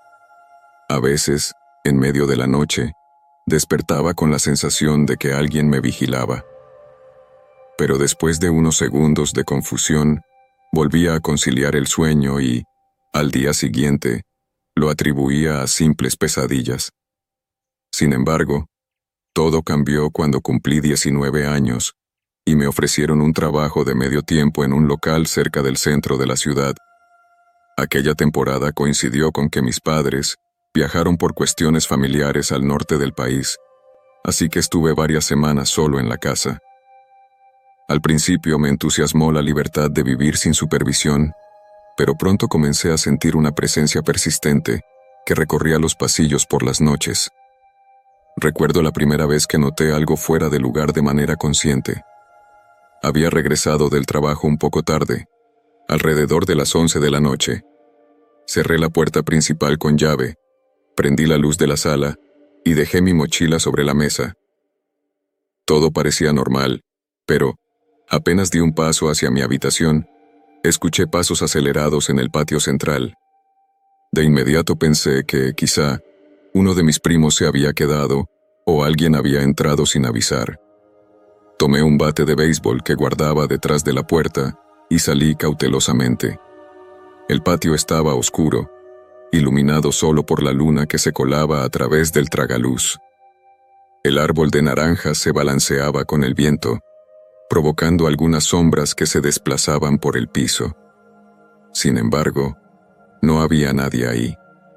A veces, en medio de la noche, despertaba con la sensación de que alguien me vigilaba. Pero después de unos segundos de confusión, volvía a conciliar el sueño y, al día siguiente, lo atribuía a simples pesadillas. Sin embargo, todo cambió cuando cumplí diecinueve años y me ofrecieron un trabajo de medio tiempo en un local cerca del centro de la ciudad. Aquella temporada coincidió con que mis padres viajaron por cuestiones familiares al norte del país, así que estuve varias semanas solo en la casa. Al principio me entusiasmó la libertad de vivir sin supervisión, pero pronto comencé a sentir una presencia persistente que recorría los pasillos por las noches. Recuerdo la primera vez que noté algo fuera de lugar de manera consciente. Había regresado del trabajo un poco tarde, alrededor de las once de la noche. Cerré la puerta principal con llave, prendí la luz de la sala y dejé mi mochila sobre la mesa. Todo parecía normal, pero, apenas di un paso hacia mi habitación, escuché pasos acelerados en el patio central. De inmediato pensé que, quizá, uno de mis primos se había quedado o alguien había entrado sin avisar. Tomé un bate de béisbol que guardaba detrás de la puerta y salí cautelosamente. El patio estaba oscuro, iluminado solo por la luna que se colaba a través del tragaluz. El árbol de naranjas se balanceaba con el viento, provocando algunas sombras que se desplazaban por el piso. Sin embargo, no había nadie ahí.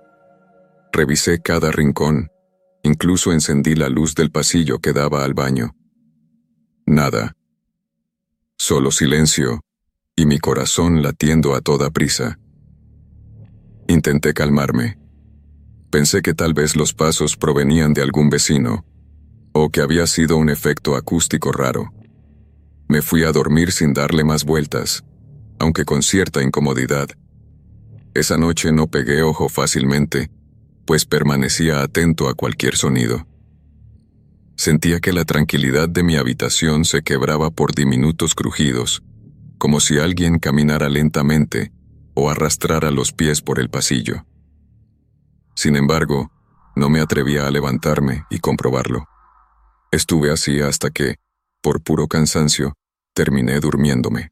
Revisé cada rincón, incluso encendí la luz del pasillo que daba al baño. Nada. Solo silencio y mi corazón latiendo a toda prisa. Intenté calmarme. Pensé que tal vez los pasos provenían de algún vecino, o que había sido un efecto acústico raro. Me fui a dormir sin darle más vueltas, aunque con cierta incomodidad. Esa noche no pegué ojo fácilmente, pues permanecía atento a cualquier sonido. Sentía que la tranquilidad de mi habitación se quebraba por diminutos crujidos, como si alguien caminara lentamente o arrastrara los pies por el pasillo. Sin embargo, no me atrevía a levantarme y comprobarlo. Estuve así hasta que, por puro cansancio, terminé durmiéndome.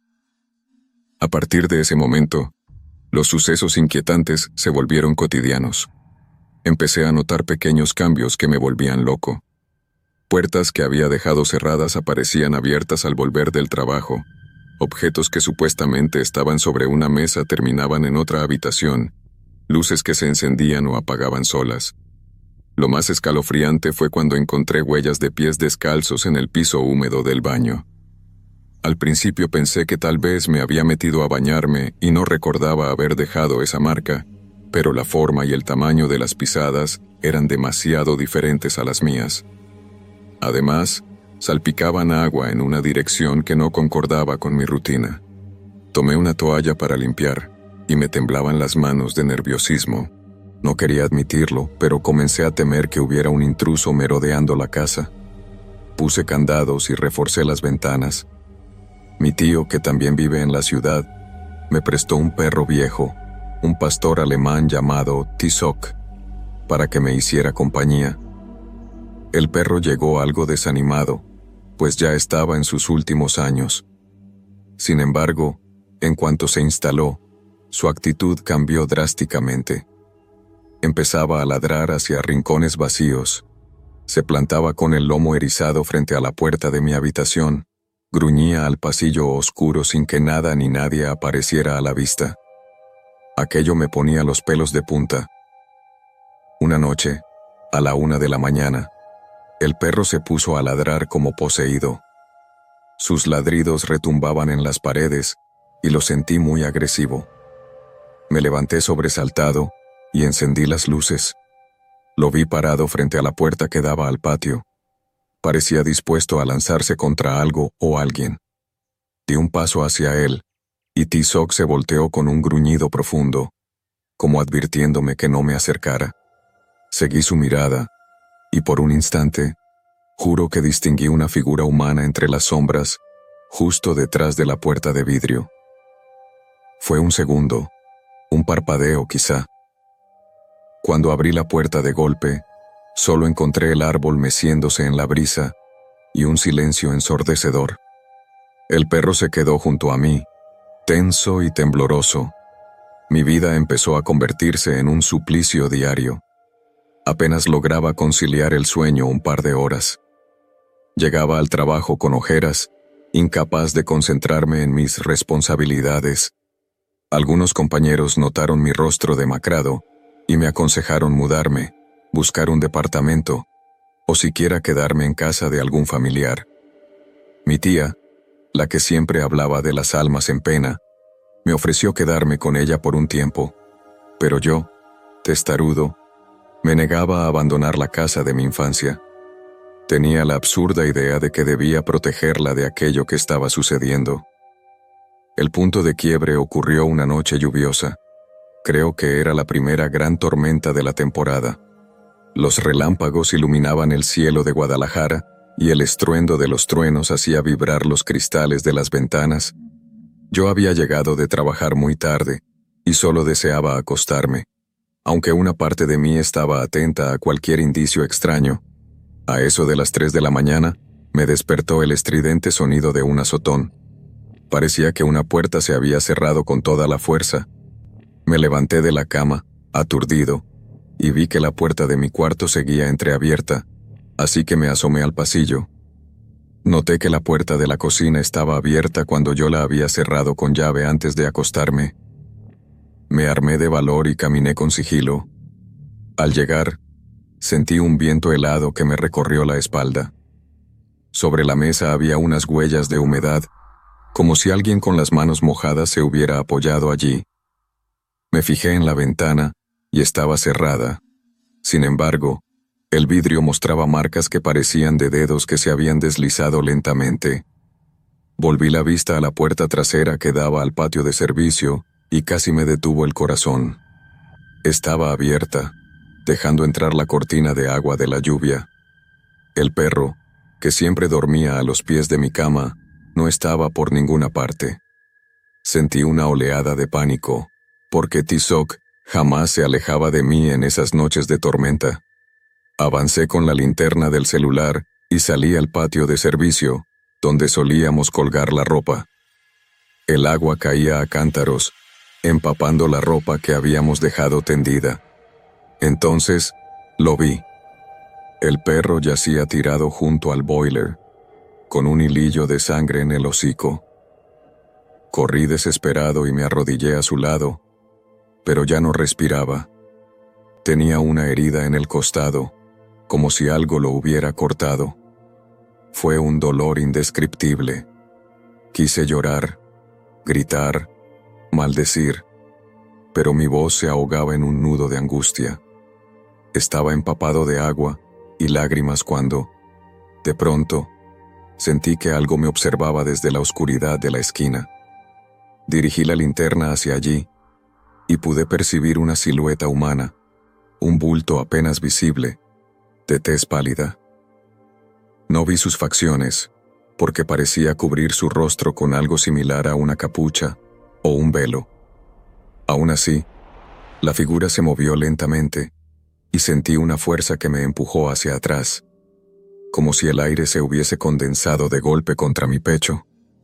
A partir de ese momento, los sucesos inquietantes se volvieron cotidianos. Empecé a notar pequeños cambios que me volvían loco. Puertas que había dejado cerradas aparecían abiertas al volver del trabajo. Objetos que supuestamente estaban sobre una mesa terminaban en otra habitación. Luces que se encendían o apagaban solas. Lo más escalofriante fue cuando encontré huellas de pies descalzos en el piso húmedo del baño. Al principio pensé que tal vez me había metido a bañarme y no recordaba haber dejado esa marca, pero la forma y el tamaño de las pisadas eran demasiado diferentes a las mías. Además, salpicaban agua en una dirección que no concordaba con mi rutina. Tomé una toalla para limpiar y me temblaban las manos de nerviosismo. No quería admitirlo, pero comencé a temer que hubiera un intruso merodeando la casa. Puse candados y reforcé las ventanas. Mi tío, que también vive en la ciudad, me prestó un perro viejo, un pastor alemán llamado Tizoc, para que me hiciera compañía. El perro llegó algo desanimado, pues ya estaba en sus últimos años. Sin embargo, en cuanto se instaló, su actitud cambió drásticamente. Empezaba a ladrar hacia rincones vacíos. Se plantaba con el lomo erizado frente a la puerta de mi habitación. Gruñía al pasillo oscuro sin que nada ni nadie apareciera a la vista. Aquello me ponía los pelos de punta. Una noche, a la una de la mañana, el perro se puso a ladrar como poseído. Sus ladridos retumbaban en las paredes y lo sentí muy agresivo. Me levanté sobresaltado y encendí las luces. Lo vi parado frente a la puerta que daba al patio. Parecía dispuesto a lanzarse contra algo o alguien. Di un paso hacia él, y Tizoc se volteó con un gruñido profundo, como advirtiéndome que no me acercara. Seguí su mirada, y por un instante, juro que distinguí una figura humana entre las sombras, justo detrás de la puerta de vidrio. Fue un segundo, un parpadeo quizá. Cuando abrí la puerta de golpe, solo encontré el árbol meciéndose en la brisa y un silencio ensordecedor. El perro se quedó junto a mí, tenso y tembloroso. Mi vida empezó a convertirse en un suplicio diario. Apenas lograba conciliar el sueño un par de horas. Llegaba al trabajo con ojeras, incapaz de concentrarme en mis responsabilidades. Algunos compañeros notaron mi rostro demacrado y me aconsejaron mudarme, buscar un departamento o siquiera quedarme en casa de algún familiar. Mi tía, la que siempre hablaba de las almas en pena, me ofreció quedarme con ella por un tiempo, pero yo, testarudo, me negaba a abandonar la casa de mi infancia. Tenía la absurda idea de que debía protegerla de aquello que estaba sucediendo. El punto de quiebre ocurrió una noche lluviosa. Creo que era la primera gran tormenta de la temporada. Los relámpagos iluminaban el cielo de Guadalajara y el estruendo de los truenos hacía vibrar los cristales de las ventanas. Yo había llegado de trabajar muy tarde y solo deseaba acostarme, aunque una parte de mí estaba atenta a cualquier indicio extraño. A eso de las tres de la mañana, me despertó el estridente sonido de un azotón. Parecía que una puerta se había cerrado con toda la fuerza. Me levanté de la cama, aturdido, y vi que la puerta de mi cuarto seguía entreabierta, así que me asomé al pasillo. Noté que la puerta de la cocina estaba abierta cuando yo la había cerrado con llave antes de acostarme. Me armé de valor y caminé con sigilo. Al llegar, sentí un viento helado que me recorrió la espalda. Sobre la mesa había unas huellas de humedad, como si alguien con las manos mojadas se hubiera apoyado allí. Me fijé en la ventana y estaba cerrada. Sin embargo, el vidrio mostraba marcas que parecían de dedos que se habían deslizado lentamente. Volví la vista a la puerta trasera que daba al patio de servicio y casi me detuvo el corazón. Estaba abierta, dejando entrar la cortina de agua de la lluvia. El perro, que siempre dormía a los pies de mi cama, no estaba por ninguna parte. Sentí una oleada de pánico, porque Tizoc jamás se alejaba de mí en esas noches de tormenta. Avancé con la linterna del celular y salí al patio de servicio, donde solíamos colgar la ropa. El agua caía a cántaros, empapando la ropa que habíamos dejado tendida. Entonces, lo vi. El perro yacía tirado junto al boiler, con un hilillo de sangre en el hocico. Corrí desesperado y me arrodillé a su lado, pero ya no respiraba. Tenía una herida en el costado, como si algo lo hubiera cortado. Fue un dolor indescriptible. Quise llorar, gritar, maldecir, pero mi voz se ahogaba en un nudo de angustia. Estaba empapado de agua y lágrimas cuando, de pronto, sentí que algo me observaba desde la oscuridad de la esquina. Dirigí la linterna hacia allí y pude percibir una silueta humana, un bulto apenas visible, de tez pálida. No vi sus facciones, porque parecía cubrir su rostro con algo similar a una capucha o un velo. Aún así, la figura se movió lentamente y sentí una fuerza que me empujó hacia atrás, como si el aire se hubiese condensado de golpe contra mi pecho.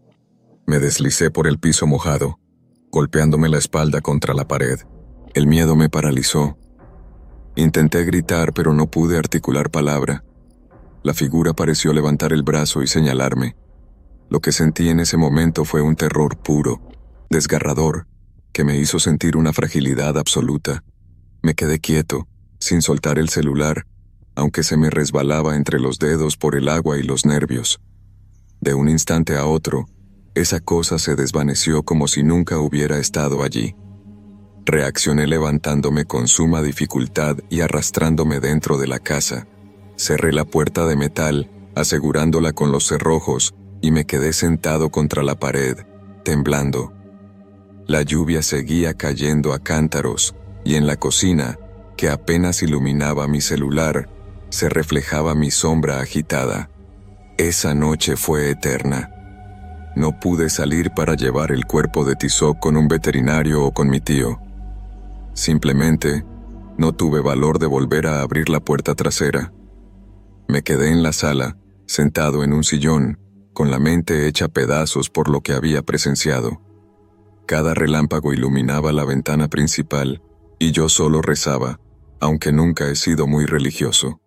Me deslicé por el piso mojado, golpeándome la espalda contra la pared. El miedo me paralizó. Intenté gritar, pero no pude articular palabra. La figura pareció levantar el brazo y señalarme. Lo que sentí en ese momento fue un terror puro, desgarrador, que me hizo sentir una fragilidad absoluta. Me quedé quieto, sin soltar el celular, aunque se me resbalaba entre los dedos por el agua y los nervios. De un instante a otro, esa cosa se desvaneció como si nunca hubiera estado allí. Reaccioné levantándome con suma dificultad y arrastrándome dentro de la casa. Cerré la puerta de metal, asegurándola con los cerrojos, y me quedé sentado contra la pared, temblando. La lluvia seguía cayendo a cántaros, y en la cocina, que apenas iluminaba mi celular, se reflejaba mi sombra agitada. Esa noche fue eterna. No pude salir para llevar el cuerpo de Tizoc con un veterinario o con mi tío. Simplemente, no tuve valor de volver a abrir la puerta trasera. Me quedé en la sala, sentado en un sillón, con la mente hecha pedazos por lo que había presenciado. Cada relámpago iluminaba la ventana principal, y yo solo rezaba, aunque nunca he sido muy religioso.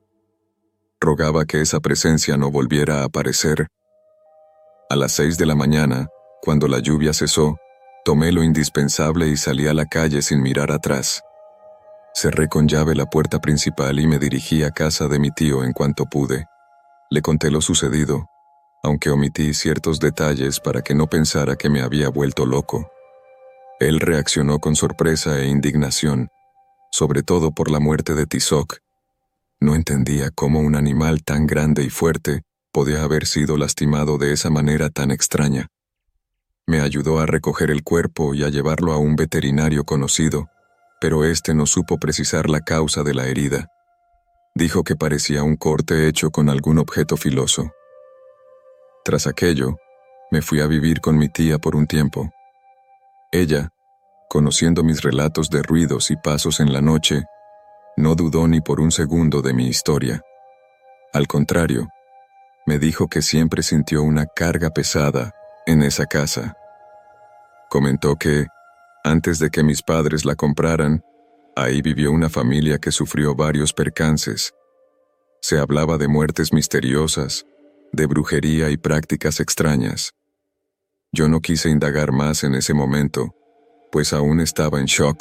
Rogaba que esa presencia no volviera a aparecer. A las seis de la mañana, cuando la lluvia cesó, tomé lo indispensable y salí a la calle sin mirar atrás. Cerré con llave la puerta principal y me dirigí a casa de mi tío en cuanto pude. Le conté lo sucedido, aunque omití ciertos detalles para que no pensara que me había vuelto loco. Él reaccionó con sorpresa e indignación, sobre todo por la muerte de Tizoc. No entendía cómo un animal tan grande y fuerte podía haber sido lastimado de esa manera tan extraña. Me ayudó a recoger el cuerpo y a llevarlo a un veterinario conocido, pero éste no supo precisar la causa de la herida. Dijo que parecía un corte hecho con algún objeto filoso. Tras aquello, me fui a vivir con mi tía por un tiempo. Ella, conociendo mis relatos de ruidos y pasos en la noche, no dudó ni por un segundo de mi historia. Al contrario, me dijo que siempre sintió una carga pesada en esa casa. Comentó que, antes de que mis padres la compraran, ahí vivió una familia que sufrió varios percances. Se hablaba de muertes misteriosas, de brujería y prácticas extrañas. Yo no quise indagar más en ese momento, pues aún estaba en shock.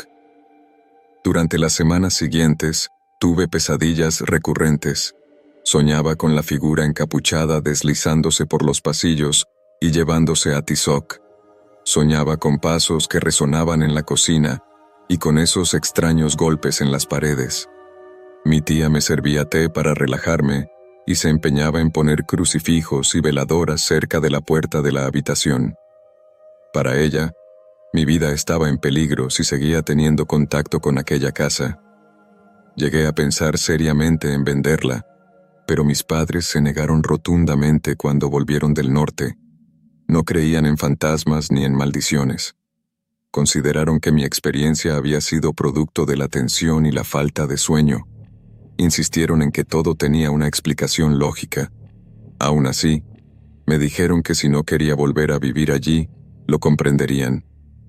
Durante las semanas siguientes, tuve pesadillas recurrentes. Soñaba con la figura encapuchada deslizándose por los pasillos y llevándose a Tizoc. Soñaba con pasos que resonaban en la cocina y con esos extraños golpes en las paredes. Mi tía me servía té para relajarme y se empeñaba en poner crucifijos y veladoras cerca de la puerta de la habitación. Para ella, mi vida estaba en peligro si seguía teniendo contacto con aquella casa. Llegué a pensar seriamente en venderla, pero mis padres se negaron rotundamente cuando volvieron del norte. No creían en fantasmas ni en maldiciones. Consideraron que mi experiencia había sido producto de la tensión y la falta de sueño. Insistieron en que todo tenía una explicación lógica. Aún así, me dijeron que si no quería volver a vivir allí, lo comprenderían.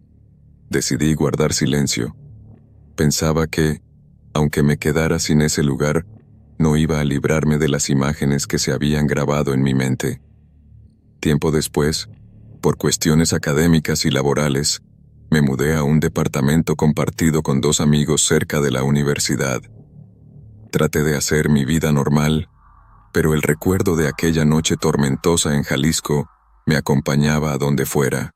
Decidí guardar silencio. Pensaba que, aunque me quedara sin ese lugar, no iba a librarme de las imágenes que se habían grabado en mi mente. Tiempo después, por cuestiones académicas y laborales, me mudé a un departamento compartido con dos amigos cerca de la universidad. Traté de hacer mi vida normal, pero el recuerdo de aquella noche tormentosa en Jalisco me acompañaba a donde fuera.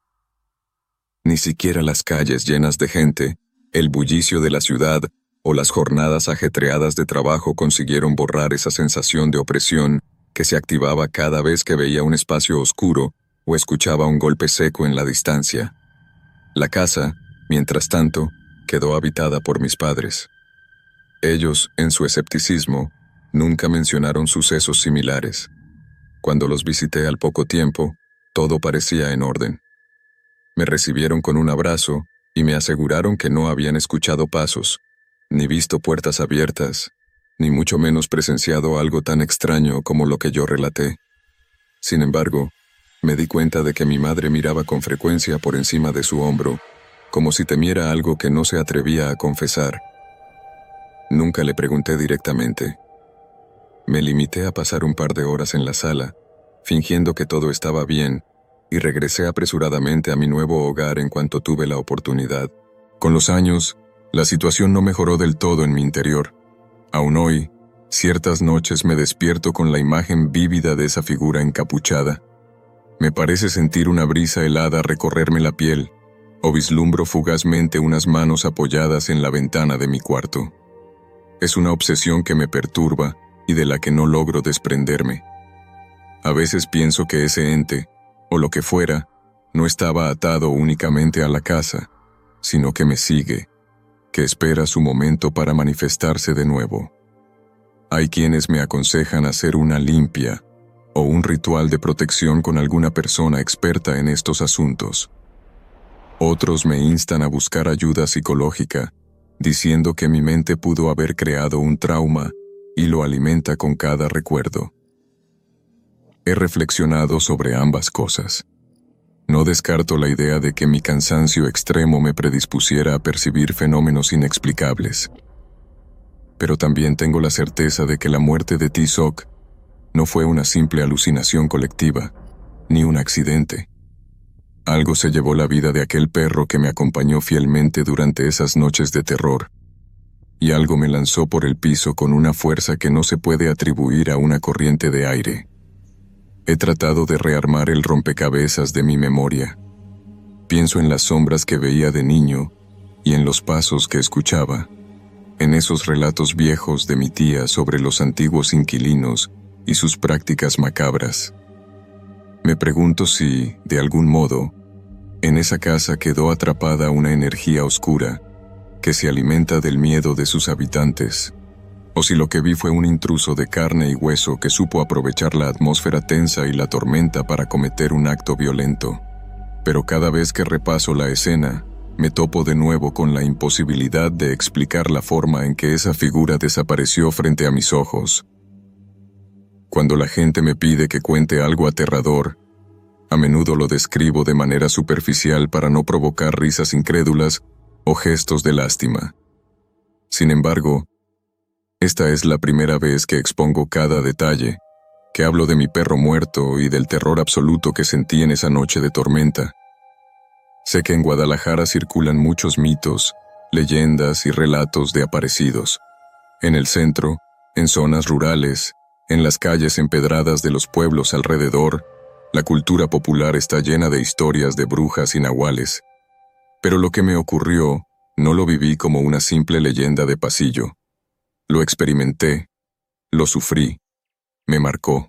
Ni siquiera las calles llenas de gente, el bullicio de la ciudad o las jornadas ajetreadas de trabajo consiguieron borrar esa sensación de opresión que se activaba cada vez que veía un espacio oscuro o escuchaba un golpe seco en la distancia. La casa, mientras tanto, quedó habitada por mis padres. Ellos, en su escepticismo, nunca mencionaron sucesos similares. Cuando los visité al poco tiempo, todo parecía en orden. Me recibieron con un abrazo y me aseguraron que no habían escuchado pasos, ni visto puertas abiertas, ni mucho menos presenciado algo tan extraño como lo que yo relaté. Sin embargo, me di cuenta de que mi madre miraba con frecuencia por encima de su hombro, como si temiera algo que no se atrevía a confesar. Nunca le pregunté directamente. Me limité a pasar un par de horas en la sala, fingiendo que todo estaba bien, y regresé apresuradamente a mi nuevo hogar en cuanto tuve la oportunidad. Con los años, la situación no mejoró del todo en mi interior. Aún hoy, ciertas noches me despierto con la imagen vívida de esa figura encapuchada. Me parece sentir una brisa helada recorrerme la piel, o vislumbro fugazmente unas manos apoyadas en la ventana de mi cuarto. Es una obsesión que me perturba y de la que no logro desprenderme. A veces pienso que ese ente, o lo que fuera, no estaba atado únicamente a la casa, sino que me sigue, que espera su momento para manifestarse de nuevo. Hay quienes me aconsejan hacer una limpia o un ritual de protección con alguna persona experta en estos asuntos. Otros me instan a buscar ayuda psicológica, diciendo que mi mente pudo haber creado un trauma y lo alimenta con cada recuerdo. He reflexionado sobre ambas cosas. No descarto la idea de que mi cansancio extremo me predispusiera a percibir fenómenos inexplicables. Pero también tengo la certeza de que la muerte de Tizoc no fue una simple alucinación colectiva, ni un accidente. Algo se llevó la vida de aquel perro que me acompañó fielmente durante esas noches de terror, y algo me lanzó por el piso con una fuerza que no se puede atribuir a una corriente de aire. He tratado de rearmar el rompecabezas de mi memoria. Pienso en las sombras que veía de niño y en los pasos que escuchaba, en esos relatos viejos de mi tía sobre los antiguos inquilinos y sus prácticas macabras. Me pregunto si, de algún modo, en esa casa quedó atrapada una energía oscura que se alimenta del miedo de sus habitantes, o si lo que vi fue un intruso de carne y hueso que supo aprovechar la atmósfera tensa y la tormenta para cometer un acto violento. Pero cada vez que repaso la escena, me topo de nuevo con la imposibilidad de explicar la forma en que esa figura desapareció frente a mis ojos. Cuando la gente me pide que cuente algo aterrador, a menudo lo describo de manera superficial para no provocar risas incrédulas o gestos de lástima. Sin embargo, esta es la primera vez que expongo cada detalle, que hablo de mi perro muerto y del terror absoluto que sentí en esa noche de tormenta. Sé que en Guadalajara circulan muchos mitos, leyendas y relatos de aparecidos. En el centro, en zonas rurales, en las calles empedradas de los pueblos alrededor, la cultura popular está llena de historias de brujas y nahuales. Pero lo que me ocurrió no lo viví como una simple leyenda de pasillo. Lo experimenté, lo sufrí, me marcó.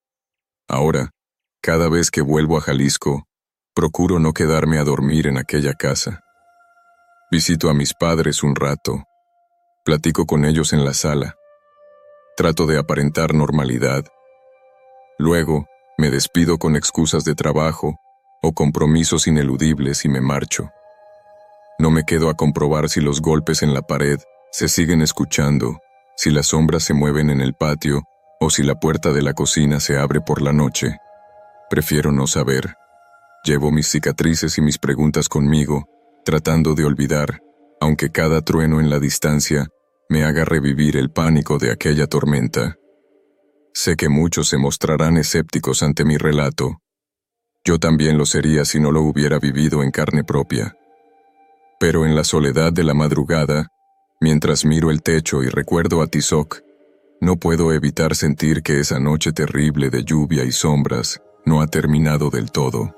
Ahora, cada vez que vuelvo a Jalisco, procuro no quedarme a dormir en aquella casa. Visito a mis padres un rato, platico con ellos en la sala, trato de aparentar normalidad. Luego, me despido con excusas de trabajo o compromisos ineludibles y me marcho. No me quedo a comprobar si los golpes en la pared se siguen escuchando, si las sombras se mueven en el patio o si la puerta de la cocina se abre por la noche. Prefiero no saber. Llevo mis cicatrices y mis preguntas conmigo, tratando de olvidar, aunque cada trueno en la distancia me haga revivir el pánico de aquella tormenta. Sé que muchos se mostrarán escépticos ante mi relato. Yo también lo sería si no lo hubiera vivido en carne propia. Pero en la soledad de la madrugada, mientras miro el techo y recuerdo a Tizoc, no puedo evitar sentir que esa noche terrible de lluvia y sombras no ha terminado del todo.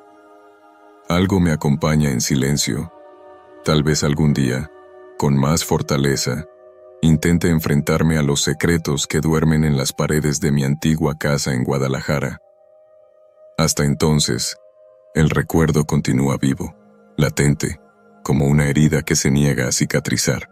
Algo me acompaña en silencio. Tal vez algún día, con más fortaleza, intente enfrentarme a los secretos que duermen en las paredes de mi antigua casa en Guadalajara. Hasta entonces, el recuerdo continúa vivo, latente, como una herida que se niega a cicatrizar.